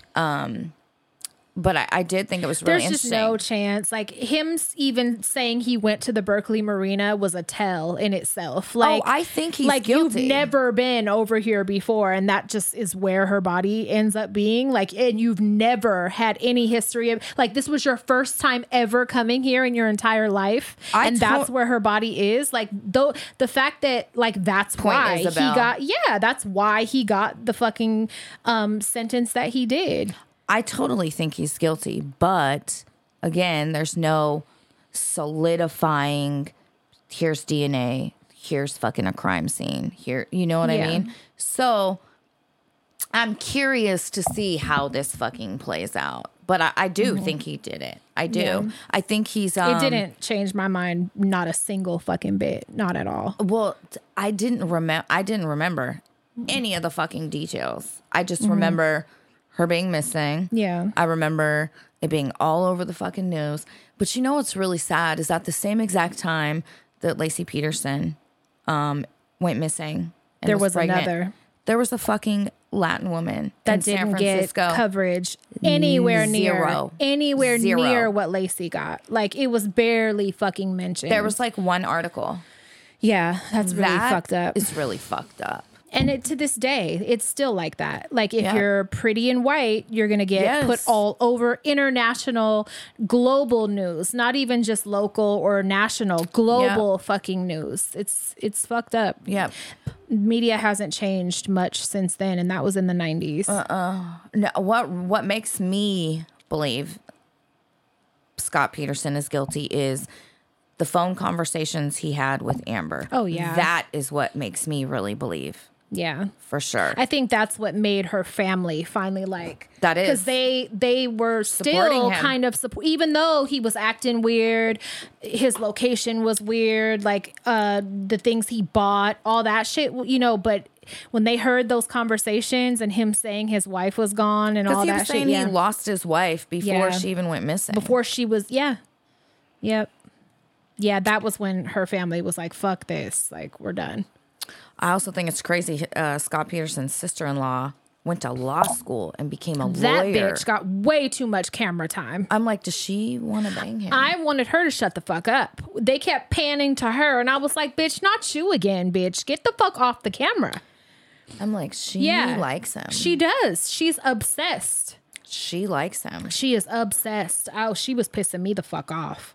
But I, I did think it was really There's just interesting. no chance. Like him s- even saying he went to the Berkeley Marina was a tell in itself. Like I think he's like guilty. you've never been over here before, and that just is where her body ends up being. Like, and you've never had any history of like this was your first time ever coming here in your entire life, I and to- that's where her body is. Like though the fact that like that's Point why Isabel. he got yeah that's why he got the fucking um sentence that he did. I totally think he's guilty, but again, there's no solidifying. Here's D N A. Here's fucking a crime scene. Here, you know what Yeah. I mean? So I'm curious to see how this fucking plays out. But I, I do think he did it. I do. Yeah. I think he's. Um, It didn't change my mind, not a single fucking bit, not at all. Well, t- I didn't remember. I didn't remember any of the fucking details. I just remember her being missing. Yeah. I remember it being all over the fucking news. But you know what's really sad is at the same exact time that Lacey Peterson um, went missing. and There was pregnant, another. There was a fucking Latin woman That in San didn't get Francisco. coverage anywhere Zero. near anywhere Zero. near what Lacey got. Like it was barely fucking mentioned. There was like one article. yeah, that's really That fucked up. is really fucked up. And it, to this day, it's still like that. Like if Yeah. you're pretty and white, you're gonna get Yes. put all over international, global news, not even just local or national, global fucking news. It's it's fucked up. Yep. Media hasn't changed much since then, and that was in the nineties. No, what what makes me believe Scott Peterson is guilty is the phone conversations he had with Amber. Oh, yeah. That is what makes me really believe, Yeah. for sure. I think that's what made her family finally like That is. because they they were still Supporting him. kind of support, even though he was acting weird, his location was weird, like uh the things he bought, all that shit, you know. But when they heard those conversations and him saying his wife was gone and all Because he that was shit, saying yeah, he lost his wife before Yeah. she even went missing. before she was, yeah, yep, yeah, that was when her family was like, "Fuck this, like we're done." I also think it's crazy. Uh, Scott Peterson's sister-in-law went to law school and became a That lawyer. bitch got way too much camera time. I'm like, does she want to bang him? I wanted her to shut the fuck up. They kept panning to her, and I was like, bitch, not you again, bitch. Get the fuck off the camera. I'm like, she Yeah. likes him. She does. She's obsessed. She likes him. She is obsessed. Oh, she was pissing me the fuck off.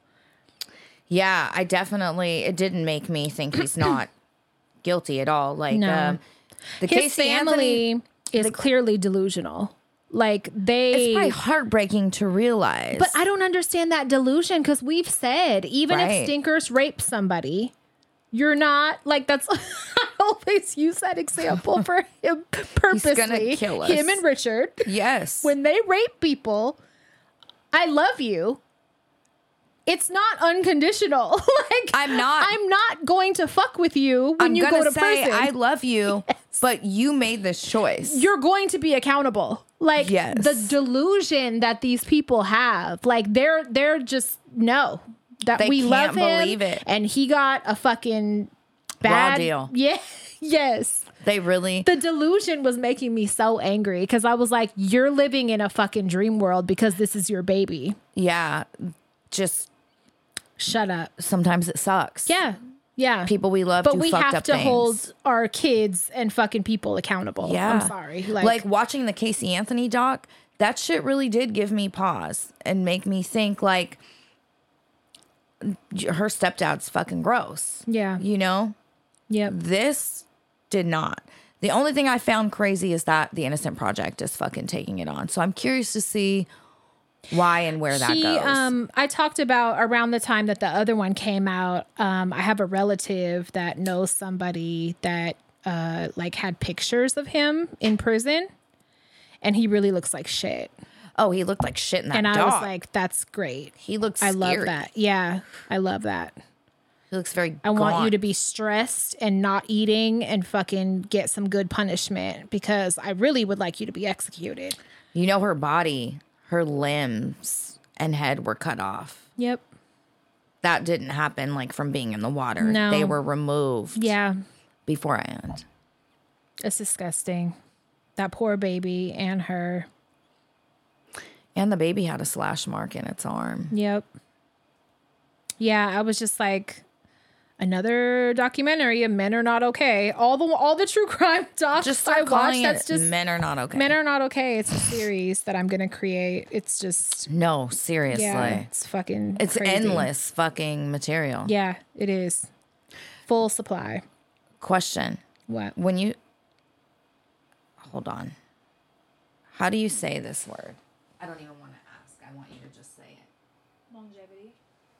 Yeah, I definitely, it didn't make me think he's not guilty at all. Like, No. um, the His Casey Anthony, family is clearly delusional. Like, it's they... probably heartbreking to realize. But I don't understand that delusion because we've said, even Right. if Stinkers raped somebody, you're not, like, that's... I always use that example for him purposely. kill us. Him and Richard. yes. When they rape people, I love you. It's not unconditional. Like I'm not- I'm not going to fuck with you when I'm you go gonna to say, prison. I love you, but you made this choice. You're going to be accountable. Like Yes. the delusion that these people have. Like they're they're just no. That They we can't love him believe it. and he got a fucking bad deal. Yeah. Yes. They really, The delusion was making me so angry because I was like, you're living in a fucking dream world because this is your baby. yeah, just Shut up. sometimes it sucks. Yeah. Yeah. People we love but do we fucked have up to things. hold our kids and fucking people accountable. Yeah. I'm sorry. Like, Like watching the Casey Anthony doc, that shit really did give me pause and make me think like her stepdad's fucking gross. Yeah. You know? yep. This did not. The only thing I found crazy is that the Innocent Project is fucking taking it on. So I'm curious to see why and where that he, goes. Um, I talked about around the time that the other one came out. Um, I have a relative that knows somebody that uh, like had pictures of him in prison, and he really looks like shit. Oh, he looked like shit in that and dog. I was like, that's great. He looks I scary. love that. Yeah, I love that. He looks very I want gaunt. you to be stressed and not eating and fucking get some good punishment, because I really would like you to be executed. You know, her body, her limbs and head were cut off. Yep. That didn't happen like from being in the water. No. They were removed Yeah. beforehand. It's disgusting. That poor baby and her. And the baby had a slash mark in its arm. Yep. Yeah, I was just like, another documentary of Men Are Not Okay. All the all the true crime docs Just I start watch, calling that's it just Men Are Not Okay. Men Are Not Okay. It's a series that I'm gonna create. It's just No, seriously. yeah, it's fucking It's crazy. endless fucking material. Yeah, it is. Full supply. Question. What? When you hold on. How do you say this word? I don't even want to ask. I want you to just say it. Longevity.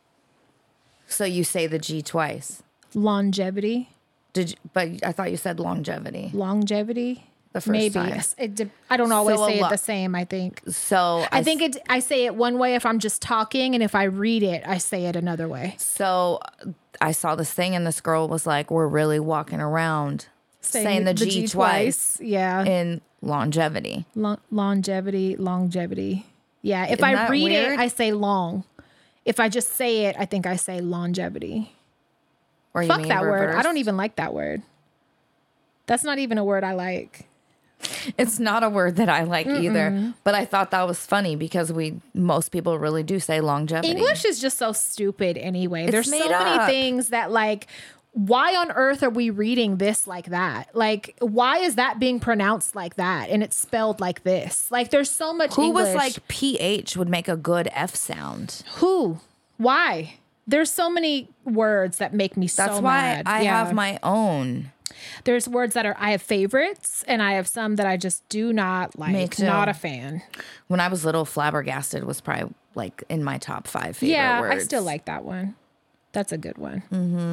So you say the G twice. Longevity. Did you, but I thought you said longevity. Longevity. The first Maybe. time. Yes. It de- I don't always So a say lo- it the same, I think. So I think it. I say it one way if I'm just talking, and if I read it, I say it another way. So I saw this thing, and this girl was like, "We're really walking around saying, the, G, twice, Yeah. in longevity." Lo- longevity, longevity. Yeah. If Isn't I that read weird? it, I say long. If I just say it, I think I say longevity. Or you Fuck mean that word. I reversed? don't even like that word. That's not even a word I like. It's not a word that I like Mm-mm. either. But I thought that was funny because we most people really do say longevity. English is just so stupid anyway. There's so made many up. things that like, why on earth are we reading this like that? Like, why is that being pronounced like that and it's spelled like this? Like, there's so much Who English. was like P H would make a good F sound? Who? Why? There's so many words that make me That's so why mad. I Yeah. have my own. There's words that are, I have favorites, and I have some that I just do not Me like. too. Not a fan. When I was little, flabbergasted was probably like in my top five favorite Yeah, words. I still like that one. That's a good one.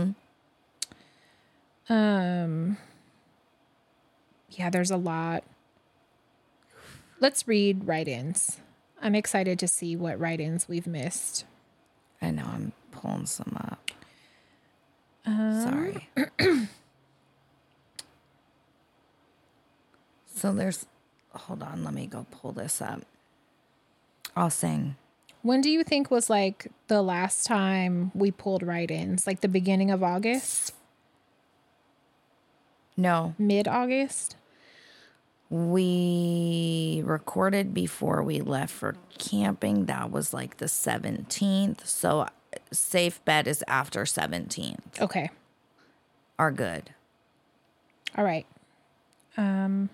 Mm-hmm. Um. Yeah, there's a lot. Let's read write-ins. I'm excited to see what write-ins we've missed. I know, I'm pulling some up. Um, Sorry. So there's, hold on, let me go pull this up. I'll sing. When do you think was like the last time we pulled write-ins? Like the beginning of August? No, Mid-August? we recorded before we left for camping. That was like the seventeenth. So safe bet is after seventeenth. Okay. Are good. All right. Um,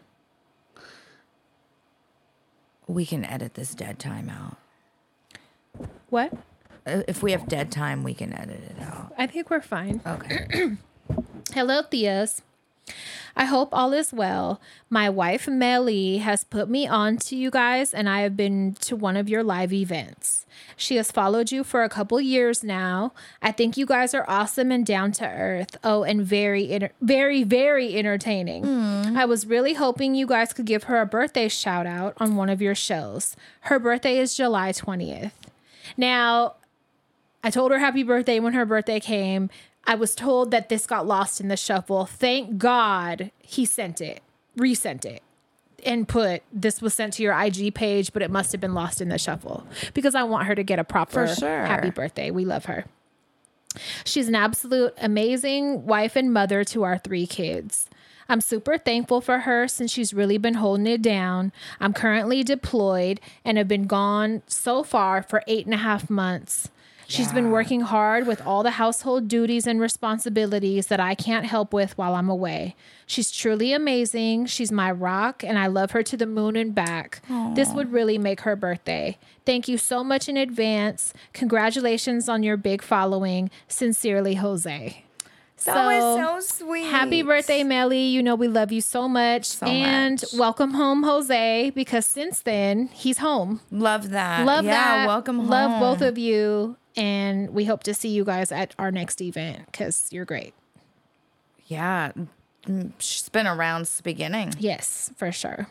We can edit this dead time out. what? Uh, If we have dead time, we can edit it out. I think we're fine. Okay. Hello, Theas. I hope all is well. My wife, Melly, has put me on to you guys, and I have been to one of your live events. She has followed you for a couple years now. I think you guys are awesome and down to earth. Oh, and very, enter- very, very entertaining. I was really hoping you guys could give her a birthday shout out on one of your shows. Her birthday is July twentieth. Now, I told her happy birthday when her birthday came. I was told that this got lost in the shuffle. Thank God he sent it, resent it, and put this was sent to your I G page, but it must have been lost in the shuffle because I want her to get a proper For sure. happy birthday. We love her. She's an absolute amazing wife and mother to our three kids. I'm super thankful for her since she's really been holding it down. I'm currently deployed and have been gone so far for eight and a half months. She's been Yeah. working hard with all the household duties and responsibilities that I can't help with while I'm away. She's truly amazing. She's my rock, and I love her to the moon and back. This would really make her birthday. Thank you so much in advance. Congratulations on your big following. Sincerely, Jose. That was so sweet. Happy birthday, Melly. You know we love you so much. So and much. welcome home, Jose, because since then, he's home. Love that. Love yeah, that. welcome home. Love both of you. And we hope to see you guys at our next event because you're great. Yeah. She's been around since the beginning. Yes, for sure.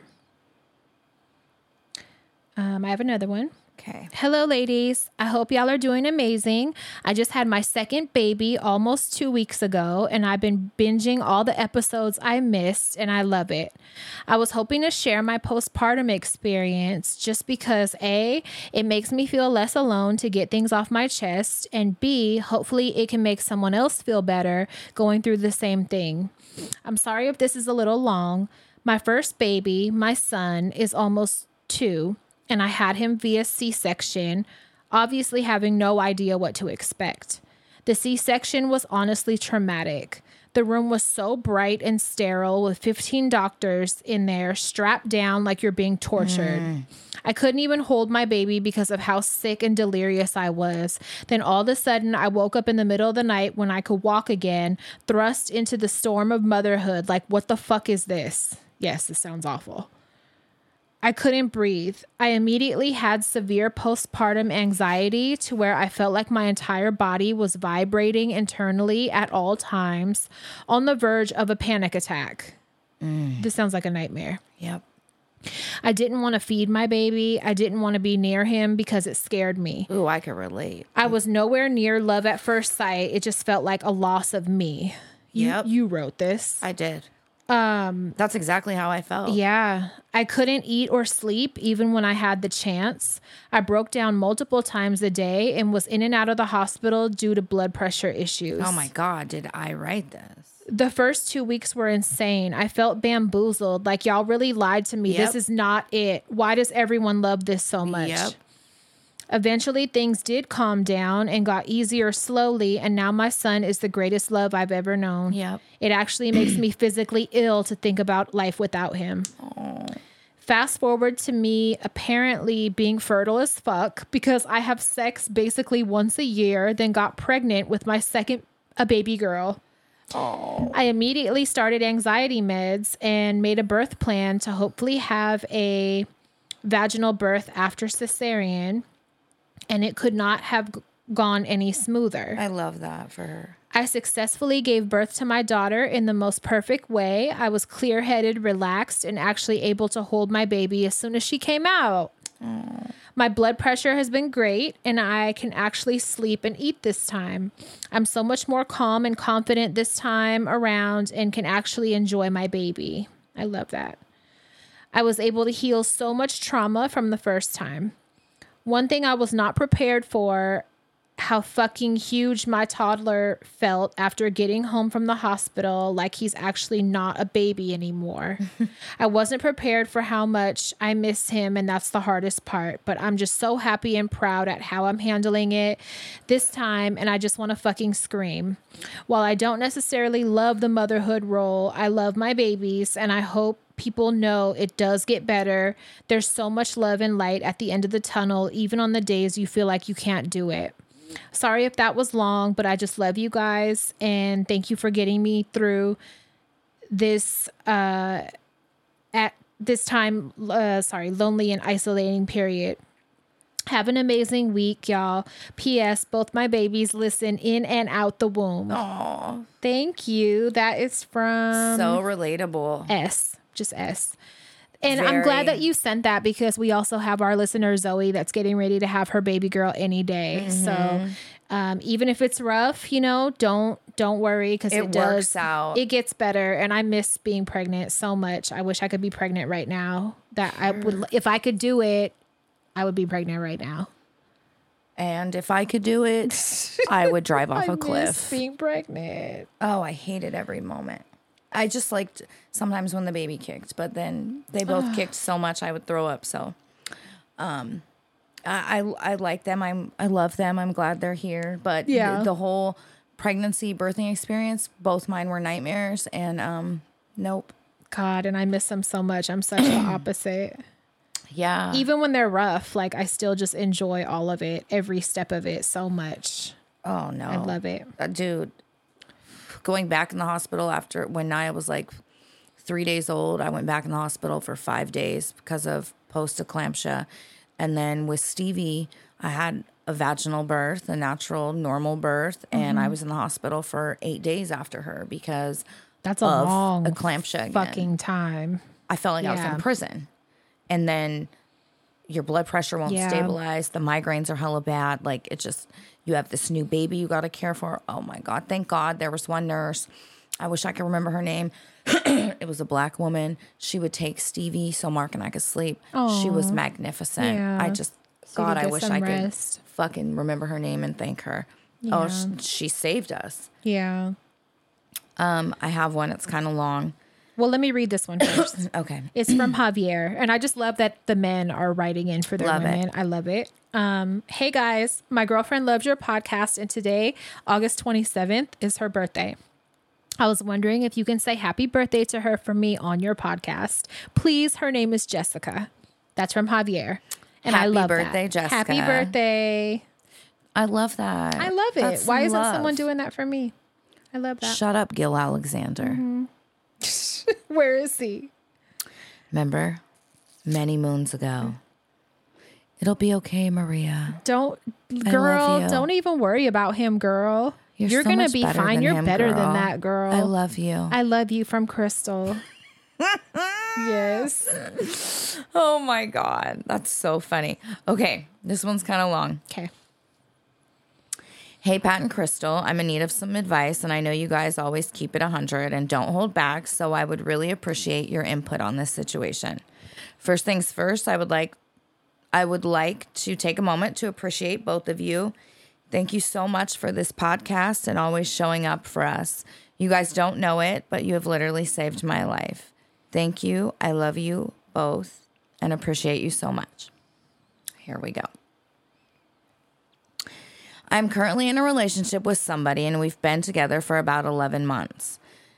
Um, I have another one. Okay. Hello, ladies. I hope y'all are doing amazing. I just had my second baby almost two weeks ago, and I've been binging all the episodes I missed, and I love it. I was hoping to share my postpartum experience just because A, it makes me feel less alone to get things off my chest, and B, hopefully it can make someone else feel better going through the same thing. I'm sorry if this is a little long. My first baby, my son, is almost two. And I had him via C-section, obviously having no idea what to expect. The C-section was honestly traumatic. The room was so bright and sterile with fifteen doctors in there strapped down like you're being tortured. Mm. I couldn't even hold my baby because of how sick and delirious I was. Then all of a sudden, I woke up in the middle of the night when I could walk again, thrust into the storm of motherhood. Like, what the fuck is this? Yes, this sounds awful. I couldn't breathe. I immediately had severe postpartum anxiety to where I felt like my entire body was vibrating internally at all times, on the verge of a panic attack. Mm. This sounds like a nightmare. Yep. I didn't want to feed my baby. I didn't want to be near him because it scared me. Ooh, I could relate. I was nowhere near love at first sight. It just felt like a loss of me. You, yep. You wrote this. I did. Um, That's exactly how I felt. Yeah. I couldn't eat or sleep even when I had the chance. I broke down multiple times a day and was in and out of the hospital due to blood pressure issues. Oh my God, did I write this? The first two weeks were insane. I felt bamboozled. Like, y'all really lied to me. Yep. This is not it. Why does everyone love this so much? Yep. Eventually, things did calm down and got easier slowly, and now my son is the greatest love I've ever known. Yep. It actually makes me physically ill to think about life without him. Aww. Fast forward to me apparently being fertile as fuck because I have sex basically once a year, then got pregnant with my second, a baby girl. Aww. I immediately started anxiety meds and made a birth plan to hopefully have a vaginal birth after cesarean. And it could not have g- gone any smoother. I love that for her. I successfully gave birth to my daughter in the most perfect way. I was clear-headed, relaxed, and actually able to hold my baby as soon as she came out. Aww. My blood pressure has been great, and I can actually sleep and eat this time. I'm so much more calm and confident this time around and can actually enjoy my baby. I love that. I was able to heal so much trauma from the first time. One thing I was not prepared for, how fucking huge my toddler felt after getting home from the hospital, like he's actually not a baby anymore. I wasn't prepared for how much I miss him, and that's the hardest part. But I'm just so happy and proud at how I'm handling it this time, and I just want to fucking scream. While I don't necessarily love the motherhood role, I love my babies, and I hope people know it does get better. There's so much love and light at the end of the tunnel, even on the days you feel like you can't do it. Sorry if that was long, but I just love you guys. And thank you for getting me through this, uh, at this time, uh, sorry, lonely and isolating period. Have an amazing week, y'all. P S. Both my babies listen in and out the womb. Aw. Thank you. That is from... So relatable. S. Just S. And Very. I'm glad that you sent that because we also have our listener Zoe that's getting ready to have her baby girl any day. Mm-hmm. So um, even if it's rough, you know, don't don't worry because it, it does. Works out. It gets better. And I miss being pregnant so much. I wish I could be pregnant right now. That I would, if I could do it, I would be pregnant right now. And if I could do it, I would drive off I a cliff. Miss being pregnant. Oh, I hated every moment. I just liked sometimes when the baby kicked, but then they both kicked so much I would throw up. So, um, I, I I like them. I'm I love them. I'm glad they're here. But yeah. the, the whole pregnancy birthing experience, both mine were nightmares. And um, nope. God, and I miss them so much. I'm such the opposite. Yeah. Even when they're rough, like I still just enjoy all of it, every step of it so much. Oh no, I love it, uh, dude. going back in the hospital after when Naya was like three days old. I went back in the hospital for five days because of post-eclampsia. And then with Stevie, I had a vaginal birth, a natural, normal birth. Mm-hmm. And I was in the hospital for eight days after her because that's a of long eclampsia again. fucking time. I felt like yeah. I was in prison. And then your blood pressure won't yeah. stabilize. The migraines are hella bad. Like, it just, you have this new baby you got to care for. Oh, my God. Thank God there was one nurse. I wish I could remember her name. It was a black woman. She would take Stevie so Mark and I could sleep. Aww. She was magnificent. Yeah. I just, so God, I wish I rest. could fucking remember her name and thank her. Yeah. Oh, she, she saved us. Yeah. Um, I have one. It's kind of long. Well, let me read this one first. Okay. It's from Javier. And I just love that the men are writing in for their love women. It. I love it. Um, hey, guys. My girlfriend loves your podcast. And today, August twenty-seventh, is her birthday. I was wondering if you can say happy birthday to her for me on your podcast. Please, her name is Jessica. That's from Javier. And happy I love birthday, that. Jessica. Happy birthday. I love that. I love it. That's Why isn't love. someone doing that for me? I love that. Shut up, Gil Alexander. Mm-hmm. Where is he? Remember, many moons ago. It'll be okay, Maria. Don't, girl, don't even worry about him, girl. You're, You're so going to be fine. You're him, better girl. than that, girl. I love you. I love you from Crystal. Yes. Oh my God. That's so funny. Okay. This one's kind of long. Okay. Hey, Pat and Crystal, I'm in need of some advice, and I know you guys always keep it one hundred and don't hold back, so I would really appreciate your input on this situation. First things first, I would like I would like to take a moment to appreciate both of you. Thank you so much for this podcast and always showing up for us. You guys don't know it, but you have literally saved my life. Thank you. I love you both and appreciate you so much. Here we go. I'm currently in a relationship with somebody, and we've been together for about eleven months.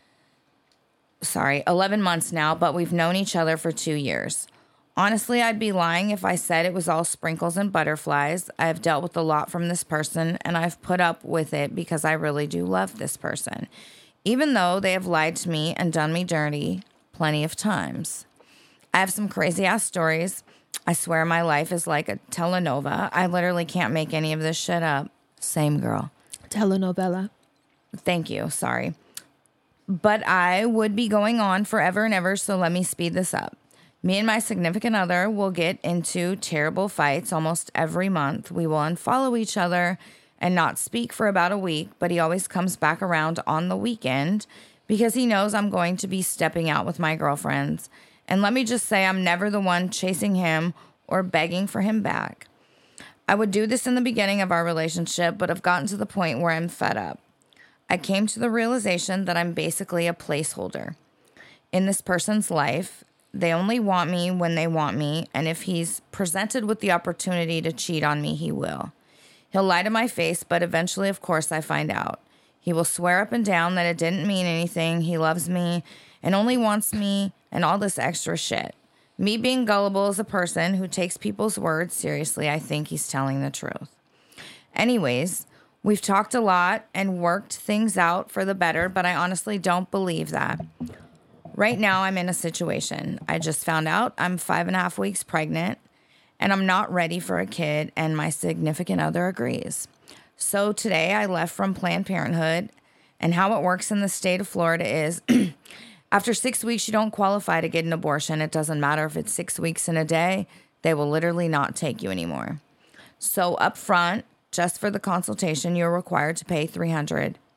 Sorry, eleven months now, but we've known each other for two years. Honestly, I'd be lying if I said it was all sprinkles and butterflies. I've dealt with a lot from this person, and I've put up with it because I really do love this person, even though they have lied to me and done me dirty plenty of times. I have some crazy-ass stories. I swear my life is like a telenovela. I literally can't make any of this shit up. Same girl. Telenovela. Thank you. Sorry. But I would be going on forever and ever, so let me speed this up. Me and my significant other will get into terrible fights almost every month. We will unfollow each other and not speak for about a week, but he always comes back around on the weekend because he knows I'm going to be stepping out with my girlfriends. And let me just say, I'm never the one chasing him or begging for him back. I would do this in the beginning of our relationship, but I've gotten to the point where I'm fed up. I came to the realization that I'm basically a placeholder in this person's life. They only want me when they want me, and if he's presented with the opportunity to cheat on me, he will. He'll lie to my face, but eventually, of course, I find out. He will swear up and down that it didn't mean anything, he loves me, and only wants me, and all this extra shit. Me being gullible as a person who takes people's words seriously, I think he's telling the truth. Anyways, we've talked a lot and worked things out for the better, but I honestly don't believe that. Right now, I'm in a situation. I just found out I'm five and a half weeks pregnant, and I'm not ready for a kid, and my significant other agrees. So today, I left from Planned Parenthood, and how it works in the state of Florida is after six weeks, you don't qualify to get an abortion. It doesn't matter if it's six weeks in a day. They will literally not take you anymore. So up front, just for the consultation, you're required to pay three hundred dollars.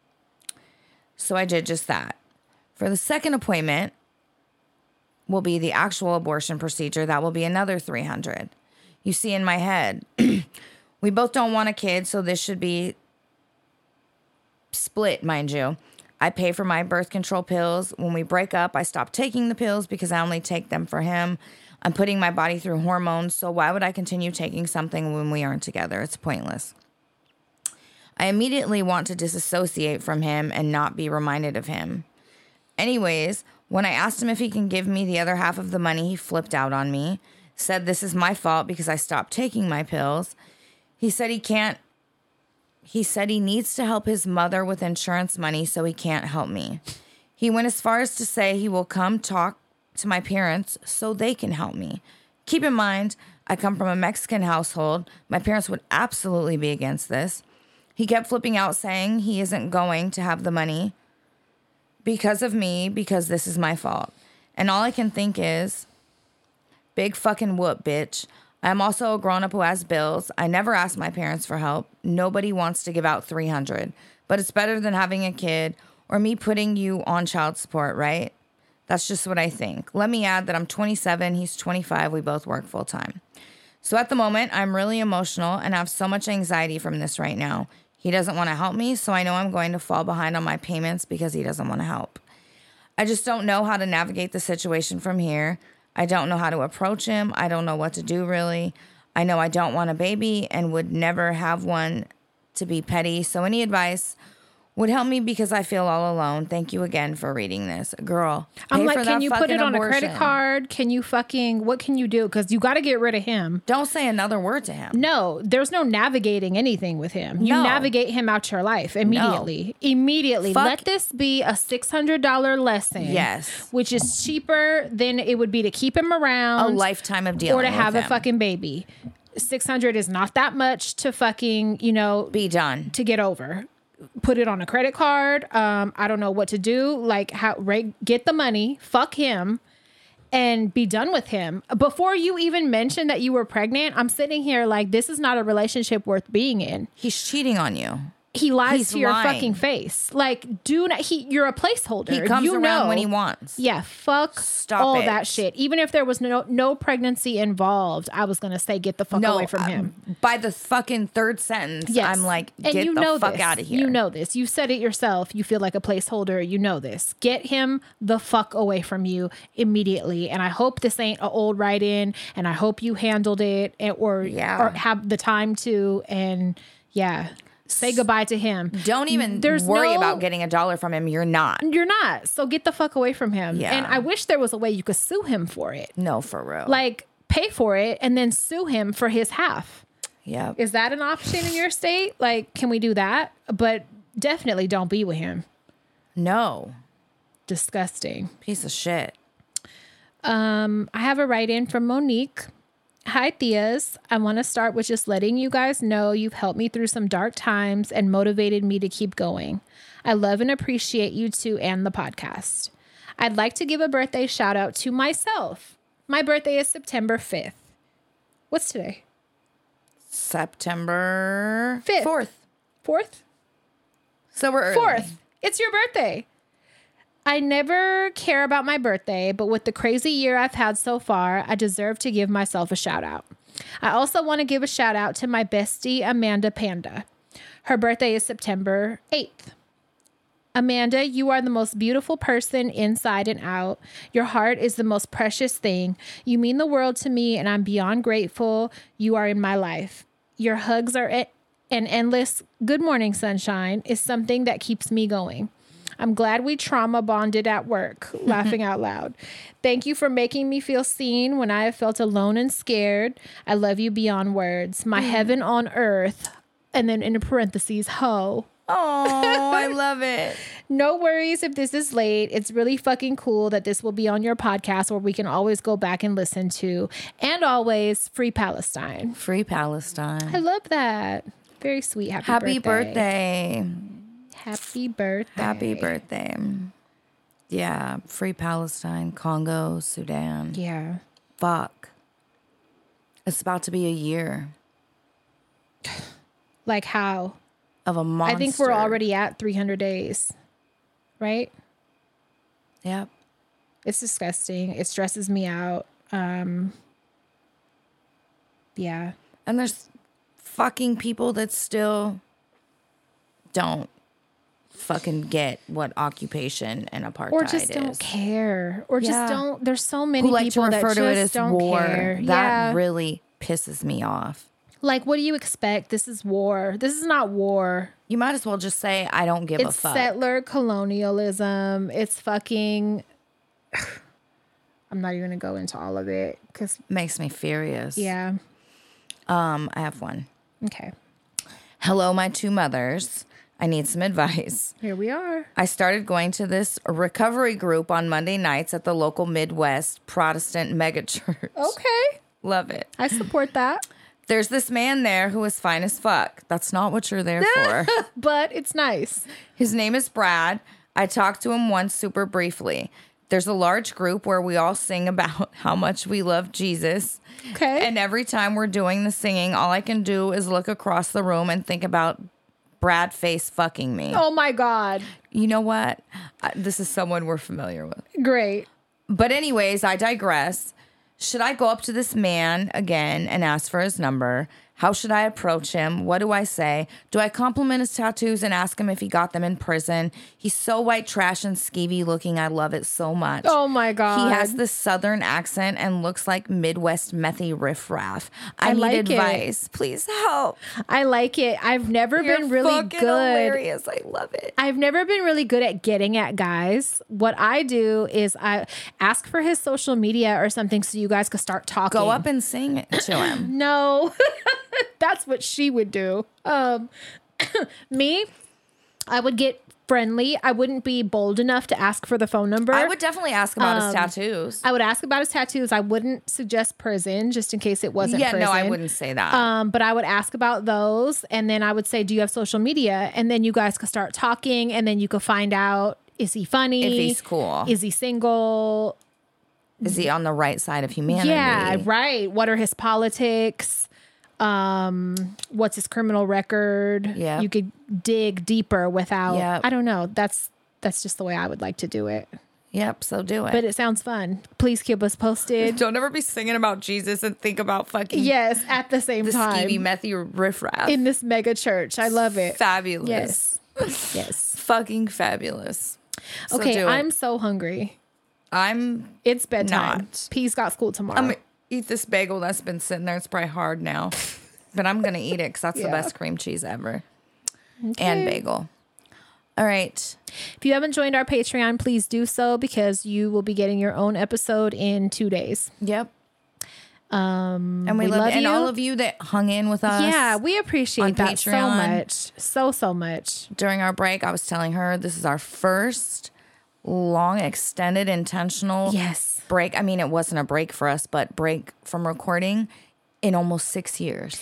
So I did just that. For the second appointment will be the actual abortion procedure. That will be another three hundred dollars. You see, in my head, we both don't want a kid, so this should be split, mind you. I pay for my birth control pills. When we break up, I stop taking the pills because I only take them for him. I'm putting my body through hormones, so why would I continue taking something when we aren't together? It's pointless. I immediately want to disassociate from him and not be reminded of him. Anyways, when I asked him if he can give me the other half of the money, he flipped out on me, said this is my fault because I stopped taking my pills. He said he can't He said he needs to help his mother with insurance money, so he can't help me. He went as far as to say he will come talk to my parents so they can help me. Keep in mind, I come from a Mexican household. My parents would absolutely be against this. He kept flipping out saying he isn't going to have the money because of me, because this is my fault. And all I can think is, big fucking whoop, bitch. I'm also a grown-up who has bills. I never asked my parents for help. Nobody wants to give out three hundred dollars. But it's better than having a kid or me putting you on child support, right? That's just what I think. Let me add that I'm twenty-seven. He's twenty-five. We both work full-time. So at the moment, I'm really emotional and have so much anxiety from this right now. He doesn't want to help me, so I know I'm going to fall behind on my payments because he doesn't want to help. I just don't know how to navigate the situation from here. I don't know how to approach him. I don't know what to do, really. I know I don't want a baby and would never have one to be petty. So any advice would help me because I feel all alone. Thank you again for reading this. Girl, I'm pay like, for can that you put fucking it on abortion. a credit card? Can you fucking, what can you do? Because you got to get rid of him. Don't say another word to him. No, there's no navigating anything with him. You No. navigate him out your life immediately. Immediately. Fuck. Let this be a six hundred dollars lesson. Yes. Which is cheaper than it would be to keep him around. A lifetime of dealing Or to with have a him. fucking baby. six hundred is not that much to fucking, you know, Be done. to get over. Put it on a credit card. Um, I don't know what to do. Like, how right, get the money, fuck him, and be done with him. Before you even mentioned that you were pregnant, I'm sitting here like, this is not a relationship worth being in. He's cheating on you. He lies He's to your lying. fucking face. Like, do not. He, you're a placeholder. He comes you around know, when he wants. Yeah, fuck Stop all it. that shit. Even if there was no no pregnancy involved, I was gonna say get the fuck away from him. um, by the fucking third sentence, Yes. I'm like, And get you the know fuck this. out of here. You know this. You said it yourself. You feel like a placeholder. You know this. Get him the fuck away from you immediately. And I hope this ain't an old write-in. And I hope you handled it and, or Yeah. or have the time to. And yeah, say goodbye to him. Don't even There's worry no- about getting a dollar from him. You're not. You're not. So get the fuck away from him. Yeah. And I wish there was a way you could sue him for it. No, for real. Like pay for it and then sue him for his half. yeah. Is that an option in your state? Like, can we do that? But definitely don't be with him. No. Disgusting. Piece of shit. Um, I have a write-in from Monique. Hi, Theas. I want to start with just letting you guys know you've helped me through some dark times and motivated me to keep going. I love and appreciate you two and the podcast. I'd like to give a birthday shout out to myself. My birthday is September fifth. What's today? September Fifth. fourth. Fourth? So we're early. Fourth. It's your birthday. I never care about my birthday, but with the crazy year I've had so far, I deserve to give myself a shout out. I also want to give a shout out to my bestie, Amanda Panda. Her birthday is September eighth. Amanda, you are the most beautiful person inside and out. Your heart is the most precious thing. You mean the world to me, and I'm beyond grateful you are in my life. Your hugs are e- an endless good morning sunshine is something that keeps me going. I'm glad we trauma bonded at work, laughing out loud. Thank you for making me feel seen when I have felt alone and scared. I love you beyond words. My heaven on earth. And then in parentheses, ho. Oh, I love it. No worries if this is late. It's really fucking cool that this will be on your podcast where we can always go back and listen to. And always, free Palestine. Free Palestine. I love that. Very sweet. Happy, Happy birthday. birthday. Happy birthday. Happy birthday. Yeah. Free Palestine, Congo, Sudan. Yeah. Fuck. It's about to be a year Like how? of a monster. I think we're already at three hundred days, right? Yep. It's disgusting. It stresses me out. Um, yeah. And there's fucking people that still don't fucking get what occupation and apartheid Or just is. don't care. Or Yeah. just don't. There's so many Who like to people that refer just to it as don't war. care. That yeah. really pisses me off. Like, what do you expect? This is war. This is not war. You might as well just say, I don't give It's a fuck. settler colonialism. It's fucking. I'm not even going to go into all of it because, Makes me furious. yeah. Um, I have one. Okay. Hello, my two mothers. I need some advice. Here we are. I started going to this recovery group on Monday nights at the local Midwest Protestant megachurch. Okay. Love it. I support that. There's this man there who is fine as fuck. That's not what you're there for. But it's nice. His name is Brad. I talked to him once super briefly. There's a large group where we all sing about how much we love Jesus. Okay. And every time we're doing the singing, all I can do is look across the room and think about Brad face fucking me. Oh my God. You know what? Uh, this is someone we're familiar with. Great. But anyways, I digress. Should I go up to this man again and ask for his number? How should I approach him? What do I say? Do I compliment his tattoos and ask him if he got them in prison? He's so white trash and skeevy looking. I love it so much. Oh my God. He has this southern accent and looks like Midwest methy riffraff. I, I need like it. advice. Please help. I like it. I've never You're been really fucking good. hilarious. I love it. I've never been really good at getting at guys. What I do is I ask for his social media or something so you guys can start talking. Go up and sing it to him. No, that's what she would do. Um, me, I would get friendly. I wouldn't be bold enough to ask for the phone number. I would definitely ask about his Um, tattoos. I would ask about his tattoos. I wouldn't suggest prison just in case it wasn't Yeah, prison. no, I wouldn't say that. Um, but I would ask about those, and then I would say, "Do you have social media?" And then you guys could start talking, and then you could find out: is he funny? If he's cool. Is he single? Is he on the right side of humanity? Yeah, right. What are his politics? Um, what's his criminal record? Yeah. You could dig deeper without. Yep. I don't know. That's that's just the way I would like to do it. Yep, so do it. But it sounds fun. Please keep us posted. Don't ever be singing about Jesus and think about fucking Yes, at the same the time. skeevy, methy riffraff. In this mega church. I love it. Fabulous. Yes. Yes. Fucking fabulous. So Okay, do it. I'm so hungry. I'm It's bedtime. Not. P's got school tomorrow. I'm gonna eat this bagel that's been sitting there. It's probably hard now, but I'm gonna eat it because that's the Yeah. best cream cheese ever. Okay. And bagel. All right. If you haven't joined our Patreon, please do so because you will be getting your own episode in two days. Yep. Um, And we, we love, love and you. all of you that hung in with us. Yeah, we on appreciate that so Patreon. much. So, so much. During our break, I was telling her this is our first long, extended, intentional Yes. break. I mean, it wasn't a break for us, but break from recording in almost six years.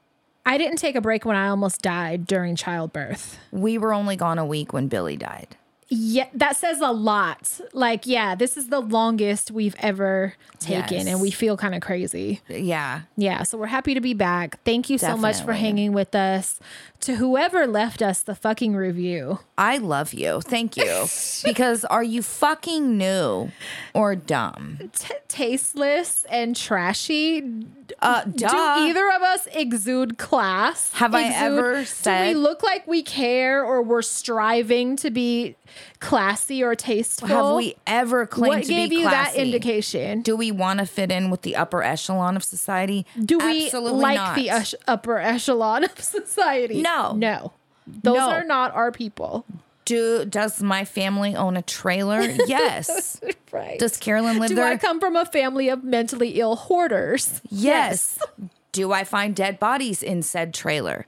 I didn't take a break when I almost died during childbirth. We were only gone a week when Billy died. Yeah, that says a lot. Like, yeah, this is the longest we've ever taken, Yes. and we feel kind of crazy. Yeah. Yeah, so we're happy to be back. Thank you so much for Definitely. hanging with us. To whoever left us the fucking review, I love you. Thank you. Because are you fucking new or dumb? T- tasteless and trashy. Uh, Do duh. either of us exude class? Have I Exude- ever Do we said- look like we care or we're striving to be classy or tasteful? Have we ever claimed What to gave be you that classy? indication? Do we want to fit in with the upper echelon of society? Do we Absolutely like not. the ush- upper echelon of society? No. No. Those No. are not our people. Do does my family own a trailer? Yes. Right. Does Carolyn live Do there? I come from a family of mentally ill hoarders? Yes. Do I find dead bodies in said trailer?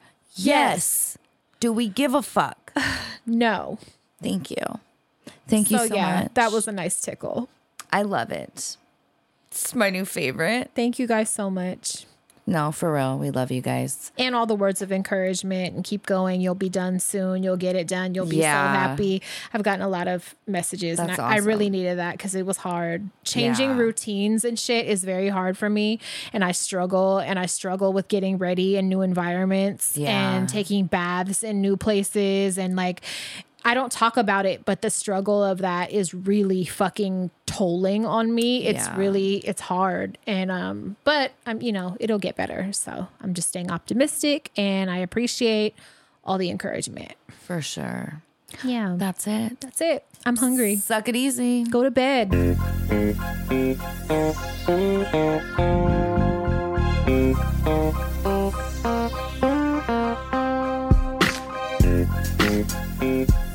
Yes. Do we give a fuck? No. Thank you. Thank you so, yeah, much. that was a nice tickle. I love it. It's my new favorite. Thank you guys so much. No, for real. We love you guys. And all the words of encouragement and keep going. You'll be done soon. You'll get it done. You'll be Yeah. so happy. I've gotten a lot of messages That's and I, I awesome. really needed that because it was hard. Changing Yeah. routines and shit is very hard for me. And I struggle and I struggle with getting ready in new environments Yeah. and taking baths in new places. And like, I don't talk about it, but the struggle of that is really fucking tolling on me. It's Yeah. really, it's hard. And, um, but I'm, you know, it'll get better. So I'm just staying optimistic and I appreciate all the encouragement. For sure. Yeah. That's it. That's it. I'm hungry. Suck it easy. Go to bed. Thank you.